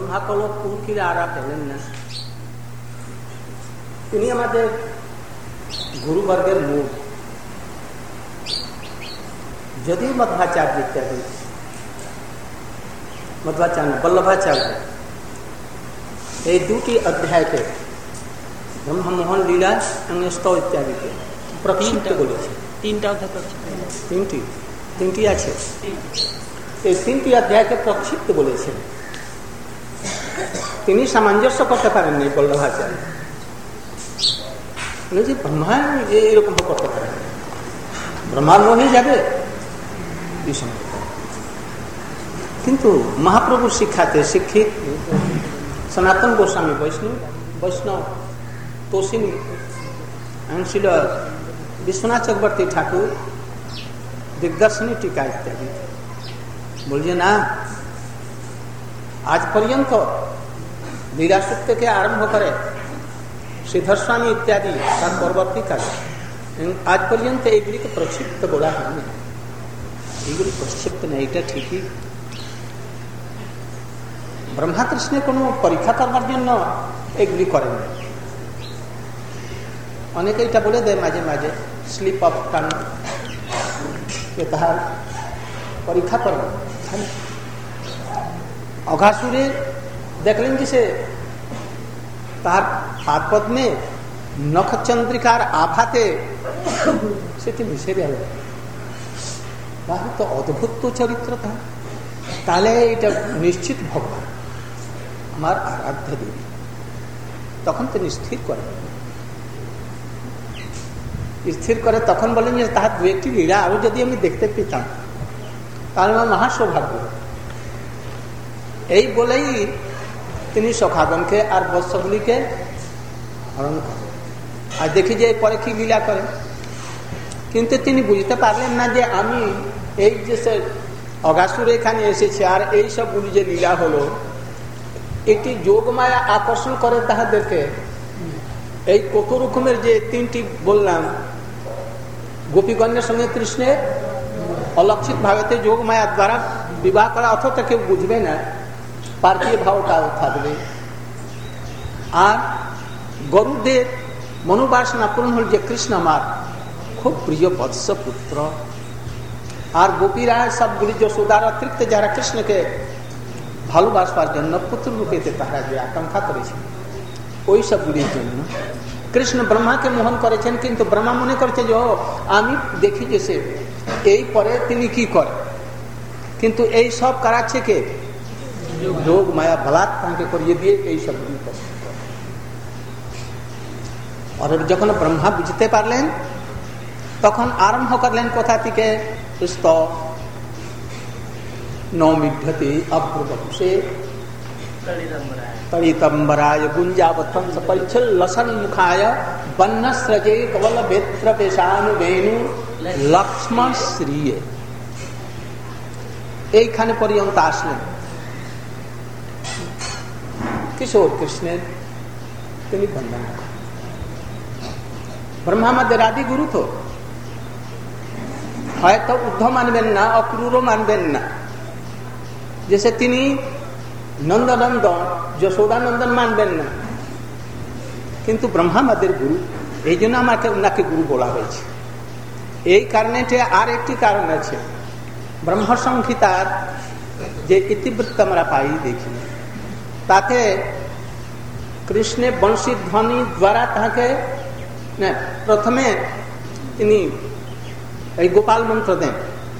ব্রহ্মাকে লোক কুলকিরে আরা পেলেন না। তিনি আমাদের গুরুবর্গের মূল, যদিও মধ্বাচার্য ইত্যাদি, মধ্বাচার্য বল্লভাচার্য এই দুটি অধ্যায়কে ব্রহ্মমোহন লীলা স্তব ইত্যাদিকে প্রক্ষিপ্ত বলেছে। তিনটি আছে, এই তিনটি অধ্যায়কে প্রক্ষিপ্ত বলেছেন। তিনি সামঞ্জস্য করতে পারেননি বল্লভাচার্য, যে ব্রহ্মা এরকম করতে পারেন, ব্রহ্মার মনে যাবে এই সময়। কিন্তু মহাপ্রভুর শিক্ষাতে শিক্ষিত সনাতন গোস্বামী বৈষ্ণব তোষিনী ছিল বিশ্বনাথ চক্রবর্তী ঠাকুর, দিগদর্শনী टीका ইত্যাদি বলছে না, আজ পর্যন্ত লীলাসূত্র থেকে আরম্ভ করে সিদ্ধস্বামী ইত্যাদি তার পরবর্তীকালে আজ পর্যন্ত এইগুলিকে প্রক্ষিপ্ত বলা হয়নি। এইগুলি প্রক্ষিপ্ত নেই, এটা ঠিকই। ব্রহ্মা কৃষ্ণে কোনো পরীক্ষা করবার জন্য এগুলি করেন। অনেকে এটা বলে দেয় মাঝে মাঝে স্লিপ অফ টাং, তাহার পরীক্ষা করবেন। অঘাসুরে দেখলেন যে সে তার হাত পদ্মে নখচন্দ্রিকার আভাতে সেটি মিশে গেল। তো অদ্ভুত চরিত্র তাহলে এটা নিশ্চিত ভগবান আমার আরাধ্য দেবী। তখন তিনি স্থির করে তখন বলেন যে তাহার দু একটি লীলা আরো যদি আমি দেখতে পেতাম তাহলে আমার মহা সৌভাগ্য। এই বলেই তিনি সখাগণকে আর বৎসগুলিকে হরণ করেন। আর দেখি যে পরে কি লীলা করেন, কিন্তু তিনি বুঝতে পারলেন না যে আমি এই যে অগাসুর এখানে এসেছে আর এই সবগুলি যে লীলা হলো, একটি যোগমায়া আকর্ষণ করে তাহাদেরকে। এই কত রকমের যে তিনটি বললাম, গোপীগণের সঙ্গে কৃষ্ণের অলক্ষিত ভাবেতে যোগমায়ার দ্বারা বিবাহ করা, অথচ কেউ বুঝবে না, পার্থিব ভাবটাও থাকবে। আর গরুদের মনোবাসনা পূরণ হল যে কৃষ্ণ আমার খুব প্রিয় বৎস পুত্র। আর গোপীরা সবগুলি যশোদার অতিরিক্ত যারা কৃষ্ণকে ভালোবাসবার জন্য পুত্র রূপেতে তারা যে আকাঙ্ক্ষা করেছেন, ওই সবগুলির জন্য কৃষ্ণ ব্রহ্মাকে মোহন করেছেন। কিন্তু ব্রহ্মা মনে করেছে যে আমি দেখি যে সে এই পরে তিনি কি করে, কিন্তু এই সব করাচ্ছে কে? যোগ মায়া বলাৎ তাকে করিয়ে দিয়ে এই সবগুলি করে। আর যখন ব্রহ্মা বুঝতে পারলেন তখন আরম্ভ করলেন কোথা থেকে? নৌমিঢ্যতে অব্রবপুষে তড়িতম্বরায় গুঞ্জাবতম সপরিচ্ছল্লসন মুখায় বন্যস্রজে কবল বেত্র পেশানুবেণু লক্ষ্মণ শ্রীয়ে। এইখানে পর্যন্ত আসলেন কিশোর কৃষ্ণের তিনি বন্দনা করেন। ব্রহ্মা আমাদের আদি গুরু তো হয়তো উদ্ধব মানবেন না, অক্রূরও মানবেন না, जैसे তিনি নন্দনন্দন যশোদানন্দন মানবেন না, কিন্তু ব্রহ্মা আমাদের গুরু, এই জন্য আমাকে ওনাকে গুরু বলা হয়েছে। এই কারণে আর একটি কারণ আছে, ব্রহ্ম সংহিতার যে ইতিবৃত্ত আমরা পাই দেখি, তাতে কৃষ্ণের বংশী ধ্বনি দ্বারা তাকে প্রথমে তিনি এই গোপাল মন্ত্র দেন,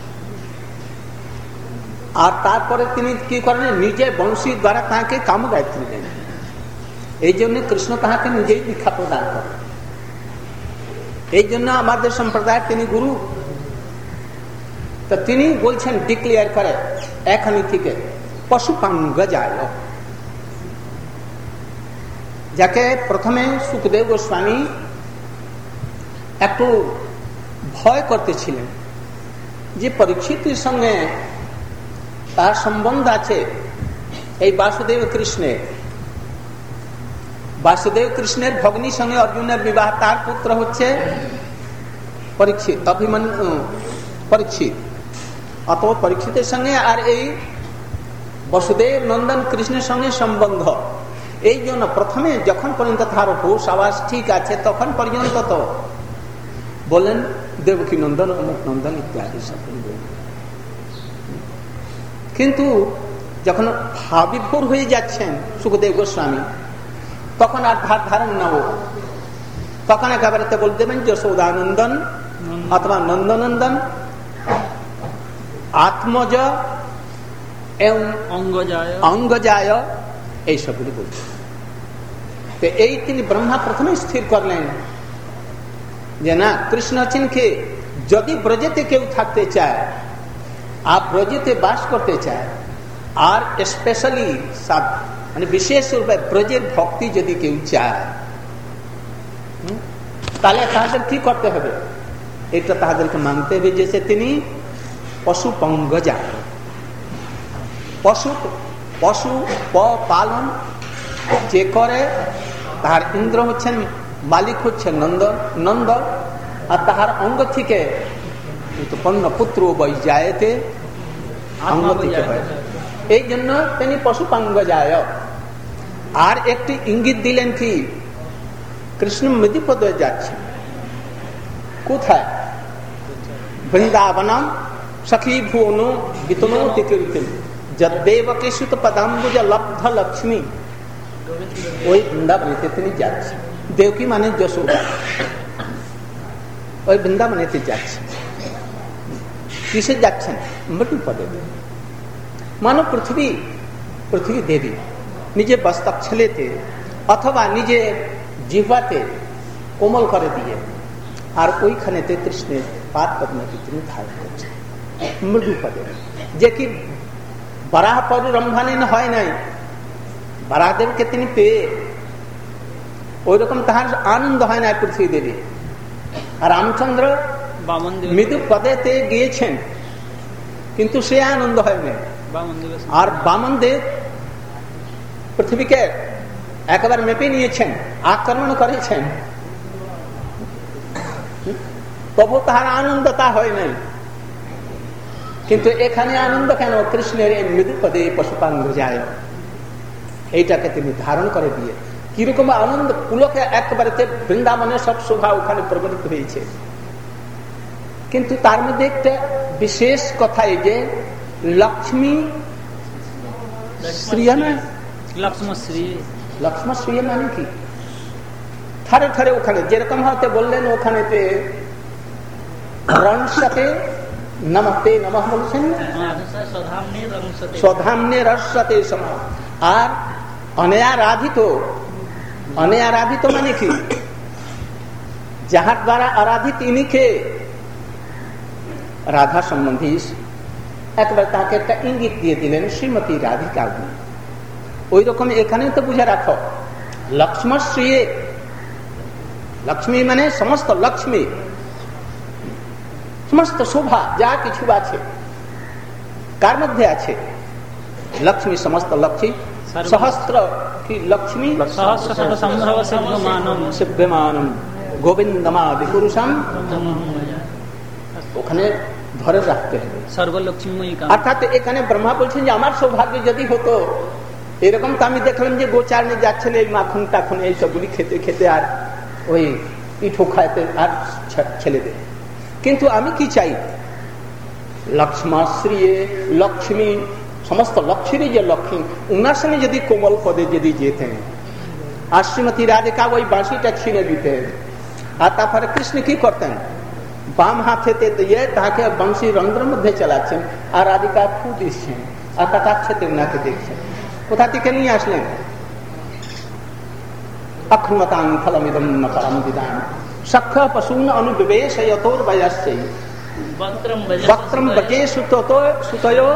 আর তারপরে তিনি কি করেন? নিজে বংশী দ্বারা তাকে কাম গায়ত্রী দেন। এই জন্য কৃষ্ণ তাহাকে নিজেই দীক্ষা প্রদান করেন। এই জন্য আমাদের সম্প্রদায়ের তিনি গুরু। তো তিনি বলছেন, ডিক্লেয়ার করে এখনই থেকে পশুপাঙ্গ যায়, যাকে প্রথমে সুখদেব গোস্বামী একটু ভয় করতেছিলেন যে পরীক্ষিতের সঙ্গে তার সম্বন্ধ আছে এই বাসুদেব কৃষ্ণের। বাসুদেব কৃষ্ণের ভগ্নীর সঙ্গে অর্জুনের বিবাহ, তার পুত্র হচ্ছে পরীক্ষিত, অভিমন্যু পরীক্ষিত। অত পরীক্ষিতের সঙ্গে আর এই বসুদেব নন্দন কৃষ্ণের সঙ্গে সম্বন্ধ। এই জন্য প্রথমে যখন পর্যন্ত তার হুশ আওয়াজ ঠিক আছে তখন পর্যন্ত তো বলেন দেবকী নন্দন, অমুক নন্দন ইত্যাদি সব। কিন্তু যখন ভাবিভোর হয়ে যাচ্ছেন সুখদেব গোস্বামী, তখন আর ধার ধারেন না ও, তখন একেবারে বলে দেবেন যশোদানন্দন অথবা নন্দনন্দন, আত্মজ এবং অঙ্গজায়, এইসবগুলি বলছেন। তো এই তিনি ব্রহ্মা প্রথমে স্থির করলেন যে না, কৃষ্ণ হচ্ছেন কে, যদি ব্রজেতে কেউ থাকতে চায় আর ব্রজেতে বাস করতে চায়, আর স্পেশালি মানে বিশেষ রূপে ব্রজের ভক্তি যদি কেউ চায়, তাহলে তাদের কি করতে হবে, এটা তাদেরকে মানতে হবে যে তিনি পশু পঙ্গজা, পশু পালন যে করে, তাহার ইন্দ্র হচ্ছেন, মালিক হচ্ছেন নন্দ, আর তাহার অঙ্গ থেকে উৎপন্ন পুত্র বৈজায়তে অঙ্গ থেকে হয়। এই জন্য তিনি পশু পঙ্গজায়। আর একটি ইঙ্গিত দিলেন কি, কৃষ্ণ মৃদিপদে যাচ্ছেন। কোথায়? বৃন্দাবনম সখী ভুবনো বিতনো তিকৃতিম যদ্দেবকী সুত পদাম্বুজ লব্ধ লক্ষ্মী, ওই বৃন্দাবনেতে তিনি যাচ্ছেন। দেবকী মানে যশোদা, ওই বৃন্দাবনেতে যাচ্ছেন। কিসে যাচ্ছেন? মৃদুপদে। মানব পৃথিবী দেবী নিজে বস্তক ছেলেতে অথবা নিজে জিহ্বাতে কোমল করে দিয়ে, আর ওইখানেতে কৃষ্ণের পাদ পদ্মকে তিনি ধারণ করছেন মৃদুপদে। যে কি বরাহ পরুরম্ভানীন হয় নাই, বরাহদেবকে তিনি পেয়ে ওই রকম তাহার আনন্দ হয় না পৃথিবী দেবী। আর রামচন্দ্র মৃদুপদেতে গিয়েছেন, কিন্তু সে আনন্দ হয় না। আর বামন দেব পৃথিবীকে একেবারে মেপে নিয়েছেন, আক্রমণ করেছেন, তবু তাহার আনন্দ তা হয় নাই। কিন্তু এখানে আনন্দ কেন? কৃষ্ণের এই মৃদুপদে পশুপাঙ্গ যায়, এইটাকে তিনি ধারণ করে দিয়ে কিরকম আনন্দ পুলকে একেবারে বৃন্দাবনের সব শোভা ওখানে প্রকটিত হয়েছে। কিন্তু তার মধ্যে একটা বিশেষ কথা, এই যে লক্ষ্মী শ্রী না, লক্ষ্মশ্রী মানে কি? ঠারে ঠারে ওখানে যেরকম হতে বললেন, ওখানেতে রংসাতে নমস্তে নমঃ বলছেন, স্বধাম্নে রসাতে সমা। আর অনারাধিত, অনারাধিত মানে কি? যাহার দ্বারা আরাধিত তিনি কে? রাধা সম্বন্ধী একবার তাকে একটা ইঙ্গিত দিয়ে দিলেন, শ্রীমতী রাধিকা। ওই রকম এখানে তো বুঝে রাখো, লক্ষ্মশ্রী, লক্ষ্মী মানে সমস্ত লক্ষ্মী, সমস্ত শোভা যা কিছু আছে কার মধ্যে আছে? লক্ষ্মী, সমস্ত লক্ষ্মী, সহস্র কি লক্ষ্মী, সিদ্ধমানম গোবিন্দমাদি পুরুষম, ওখানে ধরে রাখতে হবে সর্বলক্ষ্মী। অর্থাৎ এখানে ব্রহ্মা বলছেন যে আমার সৌভাগ্য যদি হতো এরকম, তো আমি দেখলাম যে গোচারণে যাচ্ছেন এই মাখন টাখন এইসবগুলি খেতে খেতে আর ওই পিঠো খাইতে আর ছেলেদের। কিন্তু আমি কি চাই? লক্ষ্মাশ্রী, লক্ষ্মী, সমস্ত লক্ষ্মীরই যে লক্ষ্মী, উনার সঙ্গে যদি কোমল পদে যদি যেতেন, আর শ্রীমতী রাধিকা ওই বাঁশিটা ছিঁড়ে দিতেন, আর তারপরে কৃষ্ণ কি করতেন? বাম হাতেতে দিয়ে তাকে বংশী রন্ধ্রের মধ্যে চালাচ্ছেন, আর রাধিকা ফু দিচ্ছেন, আর কাটাচ্ছেতে উনাকে দেখছেন। কোথা থেকে নিয়ে আসলেন? অক্ষমতাং ফলমিদম ন পরম বিদান সখ্য পশূন অনুবিবেশয়তোর্বয়স্যৈ বক্ত্রম বজে সুতዮ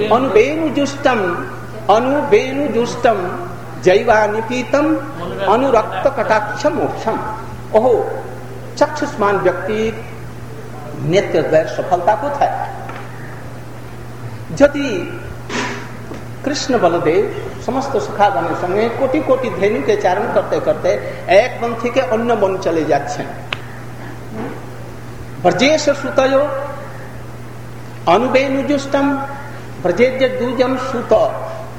অনুবেণুজুষ্টম জৈবানিপীতম অনুরক্ত কটাক্ষ মোক্ষম। ওহো, চক্ষুষ্মান ব্যক্তি নেত্রদ্বয়ের সফলতা কোথায়? যদি কৃষ্ণ বলদেব সমস্ত সুখাগণের সঙ্গে কোটি কোটি ধেনুকে চারণ করতে করতে এক বন থেকে অন্য বন চলে যাচ্ছেন, ব্রজেশ সুতয় অনুবেণুজুষ্টম, ব্রজের যে দুজন সুত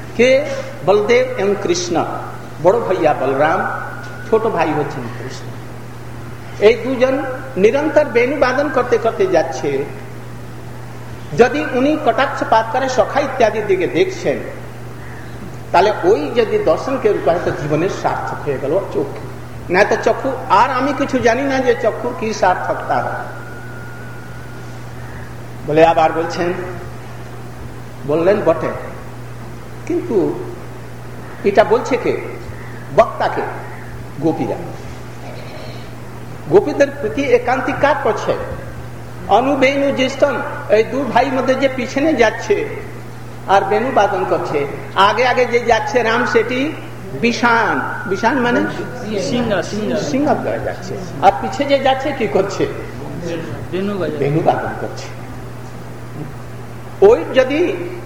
কে বলদেব এবং কৃষ্ণ, বড় ভাইয়া বলরাম, ছোট ভাই হচ্ছেন কৃষ্ণ। এই দুজন নিরন্তর বেণু বাদন করতে করতে যাচ্ছে। যদি উনি কটাক্ষপাত করে সখা ইত্যাদির দিকে দেখছেন, তাহলে ওই যদি দর্শনকে রূপায়িত জীবনের সার্থক হয়ে গেল চক্ষু। না তো চক্ষু, আর আমি কিছু জানি না যে চক্ষু কি সার্থকতা হয় বলে আবার বলছেন, বললেন বটে, কিন্তু এটা বলছে কে? বক্তাকে, গোপীরা। গোপীদের প্রতি একান্তিক কাজ করছে। অনু বেনু জ্যেষ্ঠম, এই দু ভাই মধ্যে যে পিছনে যাচ্ছে আর বেনু বাদন করছে, আগে আগে যে যাচ্ছে রাম সেটি বিষান, বিষান মানে সিংহ যাচ্ছে, আর পিছে যে যাচ্ছে কি করছে? বেনু বাদন করছে। ওই যদি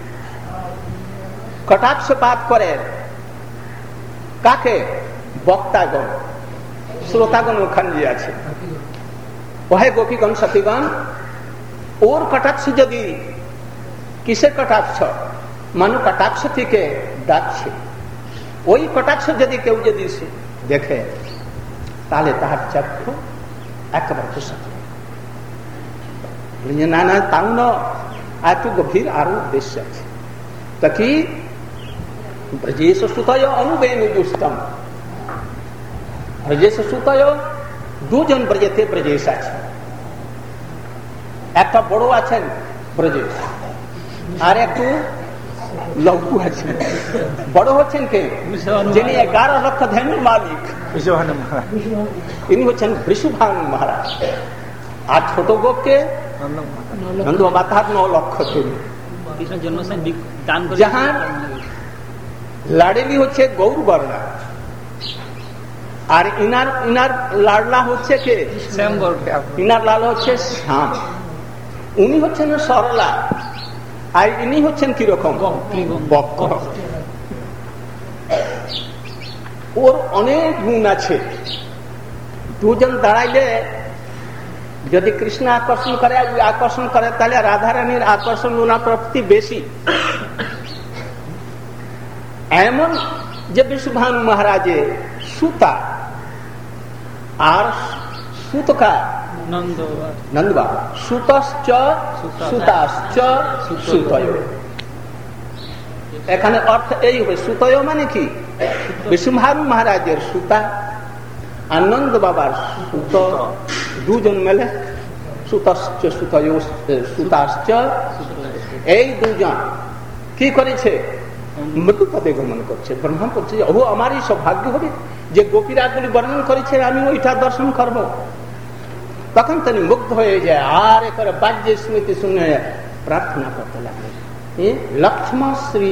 কটাক্ষপাত করে কাকে? বক্তাগণ, শ্রোতাগণ ওখানে যে আছে, ওহে গোপীগণ সতীগণ, ওর কটাক্ষ যদি, কিসের কটাক্ষ? মানু কটাক্ষ থেকে ডাকছে। ওই কটাক্ষ যদি কেউ যদি দেখে, তাহলে তাহার চক্ষু একেবারে প্রসাদ। না না, তাও না, এত গভীর আরো উদ্দেশ্য আছে। তা কি? ব্রজেশ সুতয় অনুবেনু দুষ্টম। ব্রজেশ সুতয় দুজন ব্রজেতে ব্রজেশ আছে। একটা বড় আছেন ব্রজেশ, আর একটু লঘু আছেন। বড় হচ্ছেন কে? যিনি 11 লক্ষ ধনুর মালিক, ইনি হচ্ছেন বৃষভানু মহারাজ। আর ছোট গোপকে নন্দ মাতার 9 লক্ষ ধনু। যাহার লাডেলি হচ্ছে গৌরবর্ণা, আর ইনার লাডলা হচ্ছে কে? ইনার লাল হচ্ছে শ্যাম। উনি হচ্ছেন সরলা, আর ইনি হচ্ছেন কিরকম? বক্র। ওর অনেক গুণ আছে। দুজন দাঁড়াইলে যদি কৃষ্ণ আকর্ষণ করে, তাহলে রাধারানীর আকর্ষণ ওনার প্রতি বেশি। এমন যে বৃষভানু মহারাজে সুতা আর সুতকা নন্দবাবা, সুতশ্চ সুতাশ্চ সুতয়। এখানে অর্থ এই হবে, সুতয় মানে কি? বৃষভানু মহারাজের সুতা, আনন্দ বাবার সুত, দুজন মেলে সুতশ্চ সুতয় সুতাশ্চ। এই দুজন কি করেছে? মৃত্যু পদে গমন করছে। ব্রহ্মা বলছে, ও আমারই সৌভাগ্য হবে যে গোপীরাগুলি বর্ণন করেছে, আমি ওইটা দর্শন করব। তখন তিনি মুগ্ধ হয়ে যায়, আর একবার বাহ্য স্মৃতি শুনে প্রার্থনা করতে লাগলেন, লক্ষ্মশ্রী।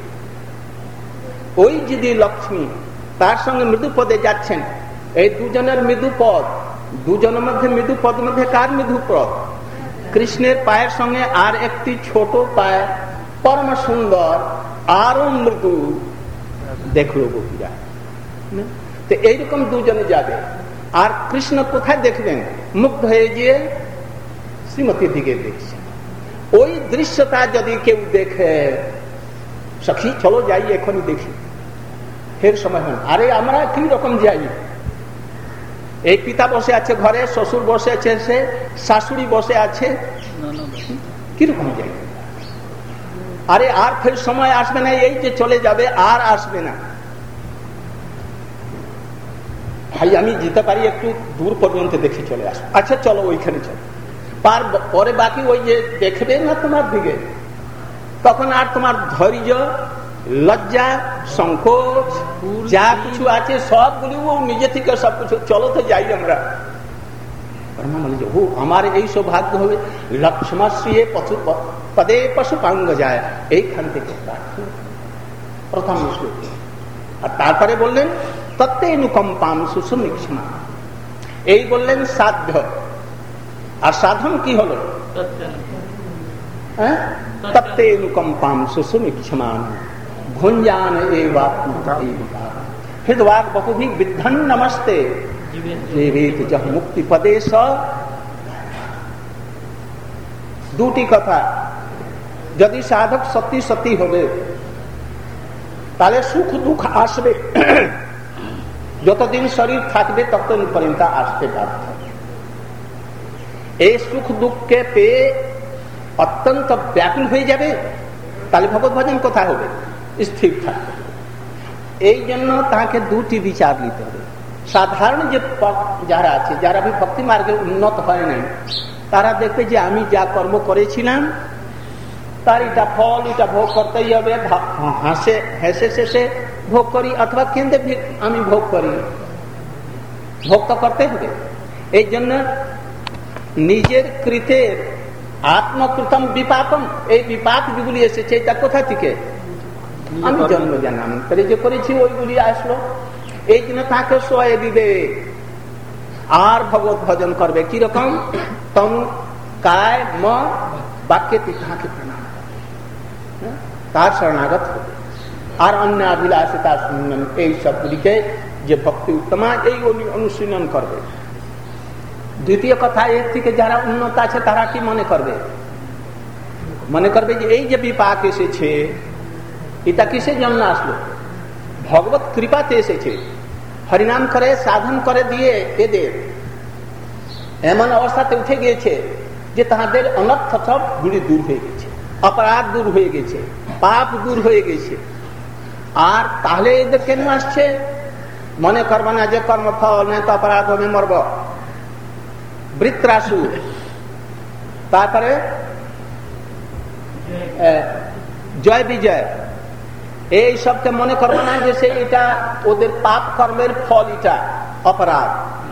ওই যদি লক্ষ্মী তার সঙ্গে মৃদু পদে যাচ্ছেন, এই দুজনের মৃদু পদ, দুজনের মধ্যে মৃদু পদ মধ্যে কার মৃদু পদ? কৃষ্ণের পায়ের সঙ্গে আর একটি ছোট পায়ে, পরম সুন্দর আরো মৃদু দেখলো গোপীরা। তো এইরকম দুজনে যাবে। আর কৃষ্ণ কোথায় দেখবেন? মুগ্ধ হয়ে গিয়ে শ্রীমতীর দিকে দেখছেন। ওই দৃশ্যটা যদি কেউ দেখে, সখী চলো যাই, এখনই দেখি, ফের সময় হয়। আরে আমরা কি রকম যাই? এই পিতা বসে আছে ঘরে, শ্বশুর বসে আছে, সে শাশুড়ি বসে আছে, কিরকম যাই? আরে আর ফের সময় আসবে না, এই যে চলে যাবে, আর আসবে না। ভাই আমি যেতে পারি, একটু দূর পর্যন্ত দেখে চলে আসবো। আচ্ছা চলো, ওইখানে চলো। পরে বাকি ওই যে দেখবে না তোমার দিকে, তখন আর তোমার ধৈর্য, লজ্জা, সংকোচ যা কিছু আছে সবগুলি ও নিজে থেকে সবকিছু, চলো তো যাই আমরা। আমার এই সৌভাগ্য হবে, লক্ষ্মশ্রী পদে পশু পাঙ্গ যায়, এইখান থেকে প্রথম শ্লোক। আর তারপরে বললেন তত্ত্বেনুকম্পাম সুসমীক্ষমা। এই বললেন সাধ্য। আর সাধন কি হলো? তত্ত্বেনুকম্পাম সুসমীক্ষমা ভুঞ্জান হৃদবাগ বহুভি বিদ্ধন নমস্তে মুক্তি পদে। দুটি কথা, যদি সাধক সত্যি সত্যি হবে তাহলে সুখ দুঃখ আসবে, যতদিন শরীর থাকবে ততদিন পর্যন্ত আসতে বাধ্য। এই সুখ দুঃখকে পেয়ে অত্যন্ত ব্যাকুল হয়ে যাবে, তাহলে ভগবত ভজন কোথায় হবে? স্থির থাকবে। এই জন্য তাকে দুটি বিচার নিতে হবে। সাধারণ যে যারা আছে, যারা ভক্তি মার্গে উন্নত হয় নাই, তারা দেখবে যে আমি যা কর্ম করেছিলাম তার এটা ফল, এটা ভোগ করতেই হবে। হেসে শেষে ভোগ করি অথবা কেন্দ্রে আমি ভোগ করি, ভোগ তো করতে হবে। এই জন্য নিজের কৃতের আত্মকৃতম বিপাকম, এই বিপাক যেগুলি এসেছে এটা কোথা থেকে? আমি জন্ম জানান্তরে যে করেছি ওইগুলি আসলো। এই জন্য তাকে সয়ে দিবে আর ভগবত ভজন করবে। কিরকম? তম কায় ম বাক্যে তাকে প্রণাম, তার শরণাগত হবে। আর অন্য অভিলাষে তার শুনলেন, এই সবগুলিকে যে ভক্তি উত্তমা এই অনুশীলন করবে। দ্বিতীয় কথা, এর থেকে যারা উন্নত আছে তারা কি মনে করবে? মনে করবে যে এই যে বিপাক এসেছে এটা কিসের জন্য আসলো? ভগবত কৃপাতে এসেছে। হরিনাম করে সাধন করে দিয়ে এদের এমন অবস্থাতে উঠে গিয়েছে যে তাদের অনর্থ সব গুলি দূর হয়ে গেছে, অপরাধ দূর হয়ে গেছে, পাপ দূর হয়ে গেছে। আর তাহলে এদের কেন আসছে? মনে করবো না যে কর্মফল নেই তো অপরাধ হবে, মরব। বৃত্রাসু, তারপরে জয় বিজয়, এই সবকে মনে করবো না যে সে এটা ওদের পাপ কর্মের ফল, এটা অপরাধ।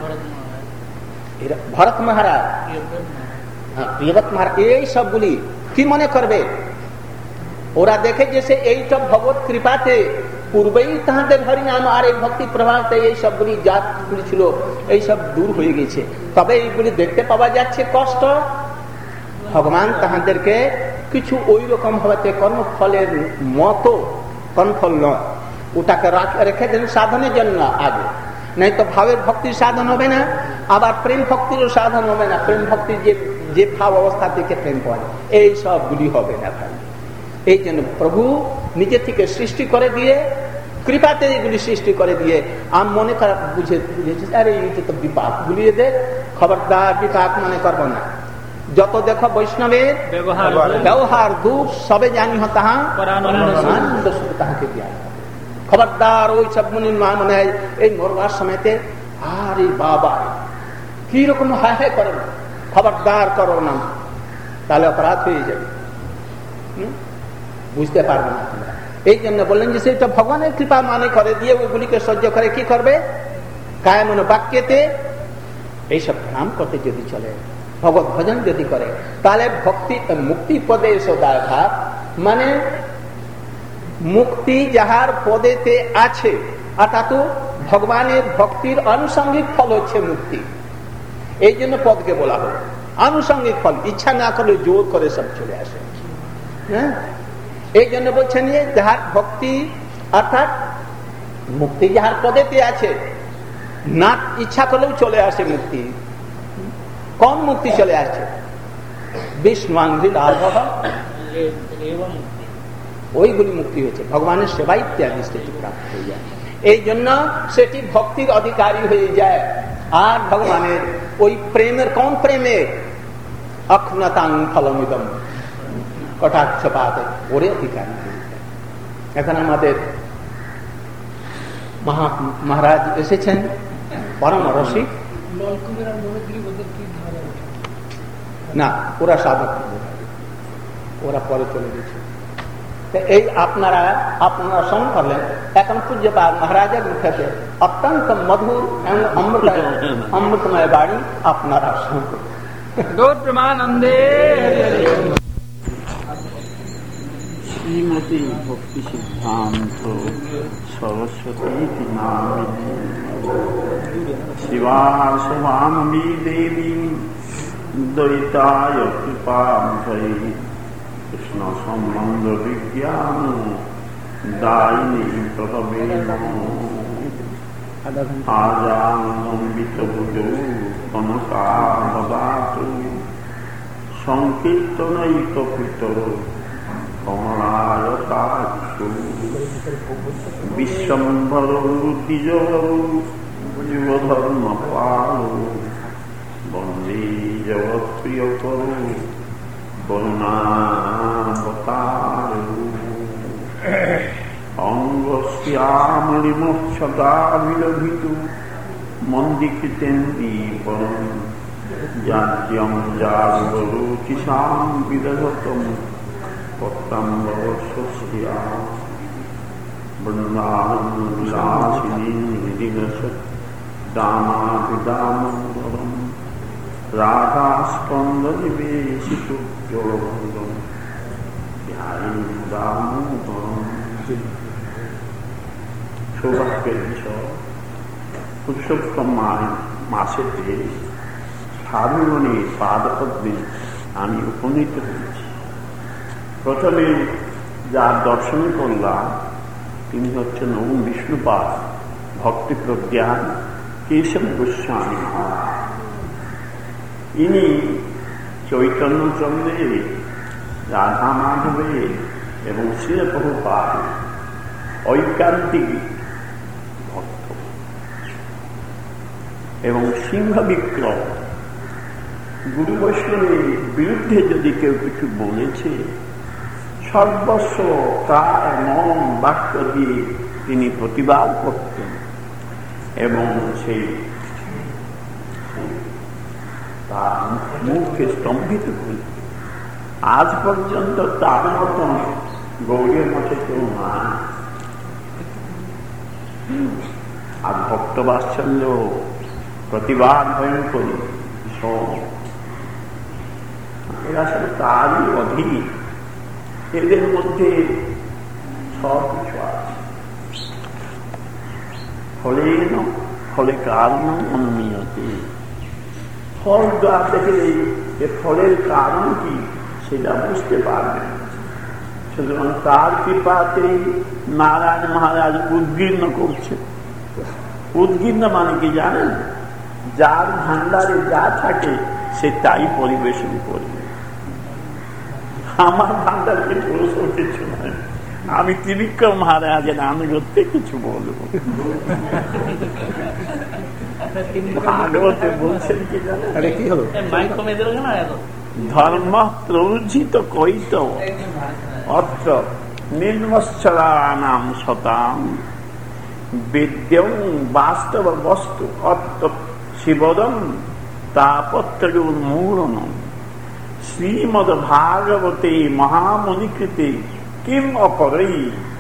ভরত মহারাজ, প্রিয়ব্রত মহারাজ, এই সবগুলি কি মনে করবে? ওরা দেখে যে সে এইসব ভগবত কৃপাতে পূর্বেই তাহাদের হরিনাম আর এই ভক্তি প্রভাবতে এই সবগুলি জাতগুলি ছিল এই সব দূর হয়ে গেছে। তবে এইগুলি দেখতে পাওয়া যাচ্ছে কষ্ট। ভগবান তাহাদেরকে কিছু ওই রকম ভাবে কর্মফলের মতো, কর্মফল নয়, ওটাকে রেখে দেন সাধনের জন্য আগে। নাই তো ভাবের ভক্তির সাধন হবে না, আবার প্রেম ভক্তিরও সাধন হবে না। প্রেম ভক্তির যে ভাব অবস্থা থেকে প্রেম পাওয়া যায়, এই সবগুলি হবে না ভাই। এই জন্য প্রভু নিজে থেকে সৃষ্টি করে দিয়ে, কৃপাতে এগুলি সৃষ্টি করে দিয়ে আমি মনে করা বুঝেছি আরে এইটা তো বিপাক, গুলিয়ে দে, খবরদার বিপাক মনে করবো না। যত দেখো বৈষ্ণবের ব্যবহার দুঃখ সবে জানি তাহা তাহাকে জ্ঞান, খবরদার ওই সব মুনির মা মনে হয় এই মরবার সময়তে আর এই বাবা কি রকম হায় হায় করে, খবরদার করো না, তাহলে অপরাধ হয়ে যাবে, বুঝতে পারবে না তোমরা। এই জন্য বললেন যে সেটা ভগবানের কৃপা মানে করে দিয়ে ওইগুলিকে সহ্য করে কি করবে? কায় মন বাক্যেতে এইসব প্রণাম করতে যদি চলে, ভগবত ভজন যদি করে, তাহলে ভক্তি মুক্তি পদে সদাঘাত, মানে মুক্তি যাহার পদেতে আছে, অর্থাৎ ভগবানের ভক্তির আনুষঙ্গিক ফল হচ্ছে মুক্তি। এই জন্য পদকে বলা হলো আনুষঙ্গিক ফল, ইচ্ছা না করলে জোর করে সব চলে আসে। হ্যাঁ, এই জন্য বলছেন যে যাহার ভক্তি অর্থাৎ মুক্তি যাহার পদেতে আছে, না ইচ্ছা করলেও চলে আসে মুক্তি। কোন মুক্তি চলে আসছে? বিষ্ণু লাভ, ওইগুলি মুক্তি হয়েছে, ভগবানের সেবা ইত্যাদি সেটি প্রাপ্ত হয়ে যায়। এই জন্য সেটি ভক্তির অধিকারী হয়ে যায়। আর ভগবানের ওই প্রেমের, কোন প্রেমে? অক্ষণতাং ফলমিদম কটাক্ষপাত, ওরে অধিকারী হয়ে যায়। এখন আমাদের মহারাজ এসেছেন, পরম রসিক না, ওরা সাধক, ওরা পরে চলে গেছে। এই আপনারা স্মরণ করলেন, এখন পূজ্যপাদ মহারাজের মুখে অত্যন্ত মধুর এবং অমৃতময় বাণী আপনারা স্মরণ করলেন। শ্রীমতী ভক্তি সিদ্ধান্ত সরস্বতী নামিনী শিবাসমানমী দেবী দয়িতায় কৃপাময় কৃষ্ণ সম্বন্ধ বিজ্ঞান দায়িনী প্রভবে আজানম্বিত ভুজৌ কনকাবদাতু সংকীর্তনৈক পিতর কমলায়তাক্ষু বিশ্বম্ভরো যুবধর্মপালো বন্দে জগৎপ্রিয়করো বরুণাবতারো অঙ্গস্যামলিমোচ্ছদাভিলভিতু মন্দিকৃতেন্দীপরম যাজ্যম জাগরুচিসাম বিদধতম পত্তাম্বরস্যা বৃন্দাবনবিলাসিনীস দামাভিদামোদরম রাধাস্কন্দনিবেশিতু জড়ভঙ্গম দামোদরম। সৌভাগ্যের বিষয় পুরুষোত্তম মাসেতে সাধুগণের পাদপদ্মে আমি উপনীত হয়েছি। প্রথমে যার দর্শন করলাম তিনি হচ্ছেন ওম বিষ্ণুপাদ ভক্তি প্রজ্ঞান কেশব গোস্বামী। ইনি চৈতন্যচন্দ্রের, রাধা মাধবের এবং শ্রীল প্রভুপাদ ঐকান্তিক ভক্ত এবং সিংহ বিক্রম। গুরু বৈষ্ণবের বিরুদ্ধে যদি কেউ কিছু বলেছে, সর্বস্ব কায় মন বাক্য দিয়ে তিনি প্রতিবাদ করতেন এবং সেই তার মুখকে স্তম্ভিত করতেন। আজ পর্যন্ত তার মতন গৌরীর মঠে কেউ না। আর ভক্তবাৎসল্য প্রতিবাদ ভয়ঙ্কর এরা সব তারই অধীন। এদের মধ্যে সব কিছু আছে। ফলে কারণ অন্যতে ফল গাছ দেখলে এ ফলের কারণ কি সেটা বুঝতে পারবেন। সুতরাং তার কৃপাতে নারায়ণ মহারাজ উদ্গীর্ণ করছে। উদ্গীর্ণ মানে কি জানেন? যার ভান্ডারে যা থাকে সে তাই পরিবেশন করবে। আমার ভান্ডারকে পুরুষও কিছু নয়, আমি ত্রিবিক্রম মহারাজের আনুগত্যে কিছু বলবো। ভাগবতে বলছেন কি জানেন? ধর্ম প্রবুঝিত কৈত অত্র নির্মৎসরানাম শতাম বিদ্যং বাস্তব বস্তু অত্র শিবদম তাপত্রমূলনম শ্রীমদ ভাগবতে মহামুনিকৃতে কিম অপরৈ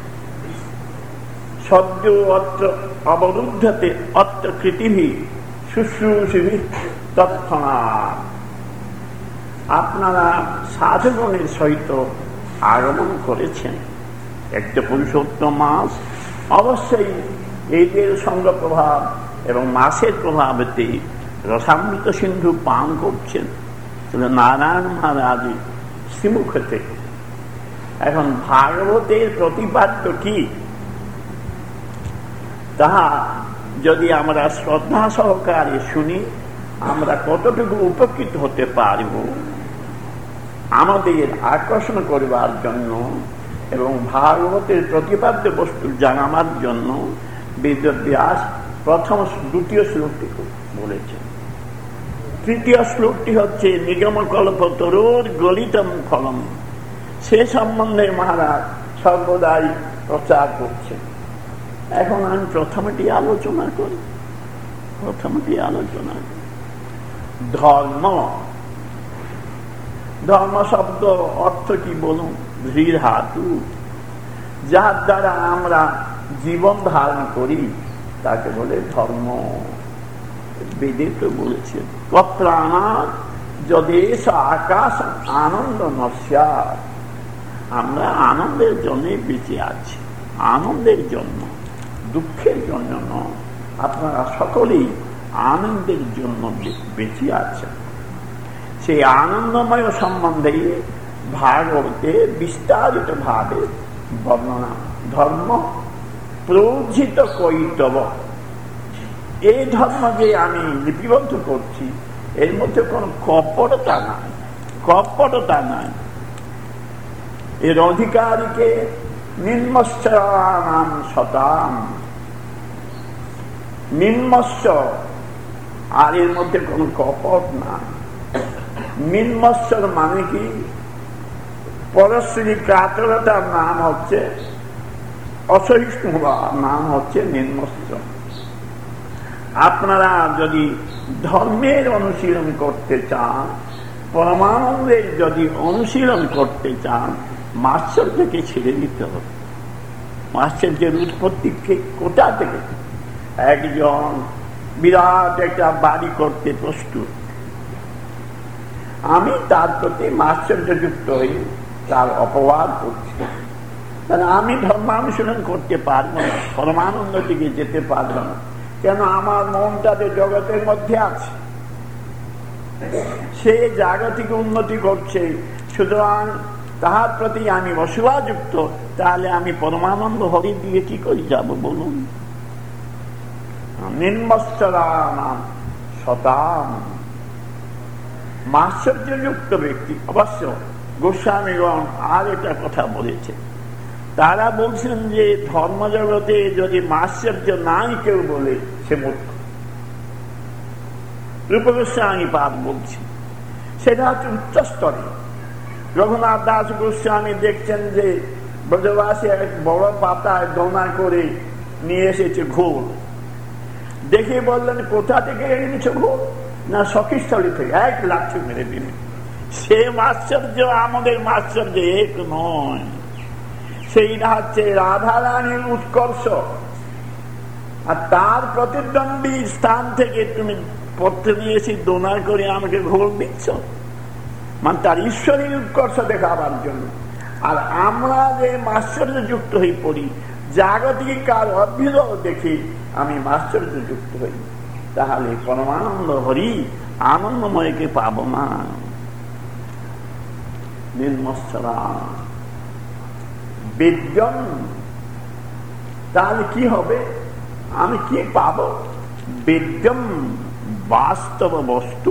সদ্য অত্র অবরুদ্ধতে অত্র কৃতিভি শুশ্রূষিভি তৎক্ষণাৎ। আপনারা সাধুগণের সহিত আগমন করেছেন একটা পুরুষোত্তম মাস, অবশ্যই এদের সঙ্গ প্রভাব এবং মাসের প্রভাবেতে রসামৃত সিন্ধু পান করছেন নারায়ণ মহারাজ শ্রীমুখ থেকে। এখন ভাগবতের প্রতিপাদ্য কি তাহা যদি আমরা শ্রদ্ধা সহকারে শুনি, আমরা কতটুকু উপকৃত হতে পারব আমাদের আকর্ষণ করবার জন্য এবং ভাগবতের প্রতিপাদ্য বস্তু জানাবার জন্য বেদব্যাস প্রথম দ্বিতীয় শ্লোকটি বলেছেন। তৃতীয় শ্লোকটি হচ্ছে নিগম কল্প তরুর গলিতম ফলম। সে সম্বন্ধে মহারাজ সর্বদাই প্রচার করছেন। এখন আমি প্রথমটি আলোচনা করি। ধর্ম ধর্ম শব্দ অর্থ কি বলুন? ধৃধাতু, যার দ্বারা আমরা জীবন ধারণ করি তাকে বলে ধর্ম। বেদে তো বলেছে প্রাণাৎ যদেশ আকাশ আনন্দ নস্যাৎ। আমরা আনন্দের জন্য বেঁচে আছি, আনন্দের জন্য, দুঃখের জন্য নয়। আপনারা সকলেই আনন্দের জন্য বেঁচে আছেন। সেই আনন্দময় সম্বন্ধে ভাগবতে বিস্তারিত ভাবে বর্ণনা। ধর্ম প্রোজ্ঝিত কৈতব, এই ধর্ম যে আমি লিপিবদ্ধ করছি এর মধ্যে কোন কপটতা নাই। এর অধিকারীকে নিম্নশ্চরানাম শতাম, নিম্নশ্চ, আর এর মধ্যে কোন কপট না। নিম্নশ্বর মানে কি? পরশ্রী কাতরতার নাম হচ্ছে অসহিষ্ণু, নাম হচ্ছে নিম্নশ্চ। আপনারা যদি ধর্মের অনুশীলন করতে চান, পরমানন্দের যদি অনুশীলন করতে চান, মাশ্চর্যকে ছেড়ে দিতে হবে। মাশ্চর্যের উৎপত্তি কোথা থেকে? একজন বিরাট একটা বাড়ি করতে প্রস্তুত, আমি তার প্রতি মাশ্চর্যযুক্ত হয়ে তার অপবাদ করছি, তাহলে আমি ধর্মানুশীলন করতে পারবো না, পরমানন্দ দিকে যেতে পারবো না। কেন? আমার মনটাতে জগতের মধ্যে আছে, সে জাগতিক উন্নতি করছে, সুতরাং তাহার প্রতি আমি অসুভাযুক্ত, তাহলে আমি পরমানন্দ হরির দিকে কি করে যাব বলুন? নিম্নশ্চরানাম শতাম, মাশ্চর্যযুক্ত ব্যক্তি। অবশ্য গোস্বামীগণ আর একটা কথা বলেছে, তারা বলছেন যে ধর্মজগতে যদি মাশ্চর্য নাই কেউ বলে সে মূর্খ। রূপ গোস্বামী পাদ বলছে, সেটা হচ্ছে উচ্চ স্তরে। রঘুনাথ দাস গোস্বামী দেখছেন যে ব্রজবাসী এক বড় পাতায় দোনা করে নিয়ে এসেছে ঘোল, দেখে বললেন কোথা থেকে এনেছে ঘোল? না, সখীস্থলী থেকে। এক লাঠি মেরে দিন। সে মাশ্চর্য আমাদের মাশ্চর্য এক নয়, সেইটা হচ্ছে রাধারানীর উৎকর্ষ। আর তার প্রতিদ্বন্দ্বী স্থান থেকে তুমি পত্র নিয়ে এসে দোনা করে আমাকে ঘোল দিচ্ছ, মানে তার ঈশ্বরের উৎকর্ষ দেখাবার জন্য। আর আমরা যে মাশ্চর্য যুক্ত হয়ে পড়ি, জাগতিক আর অভ্যুদ দেখি আমি মাশ্চর্য যুক্ত হই, তাহলে পরমানন্দ হরি আনন্দময়কে পাব না। নির্মৎসরা বিদ্যম, তাহলে কি হবে? আমি কি পাব? বিদ্যম বাস্তব বস্তু,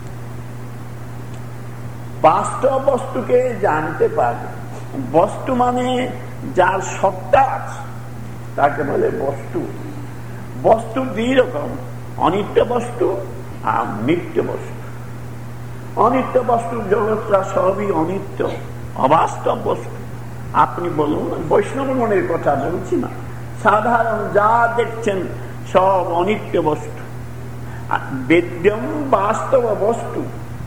বাস্তব বস্তুকে জানতে পারবে। বস্তু মানে যার সত্তা আছে তাকে বলে বস্তু। বস্তু দুই রকম, অনিত্য বস্তু আর নিত্য বস্তু। অনিত্য বস্তু জগৎটা সবই অনিত্য, অবাস্তব বস্তু। আপনি বলুন, বৈষ্ণব মনের কথা বলছি না, সাধারণ যা দেখছেন সব অনিত্য বস্তু। বেদ্যম বাস্তব বস্তু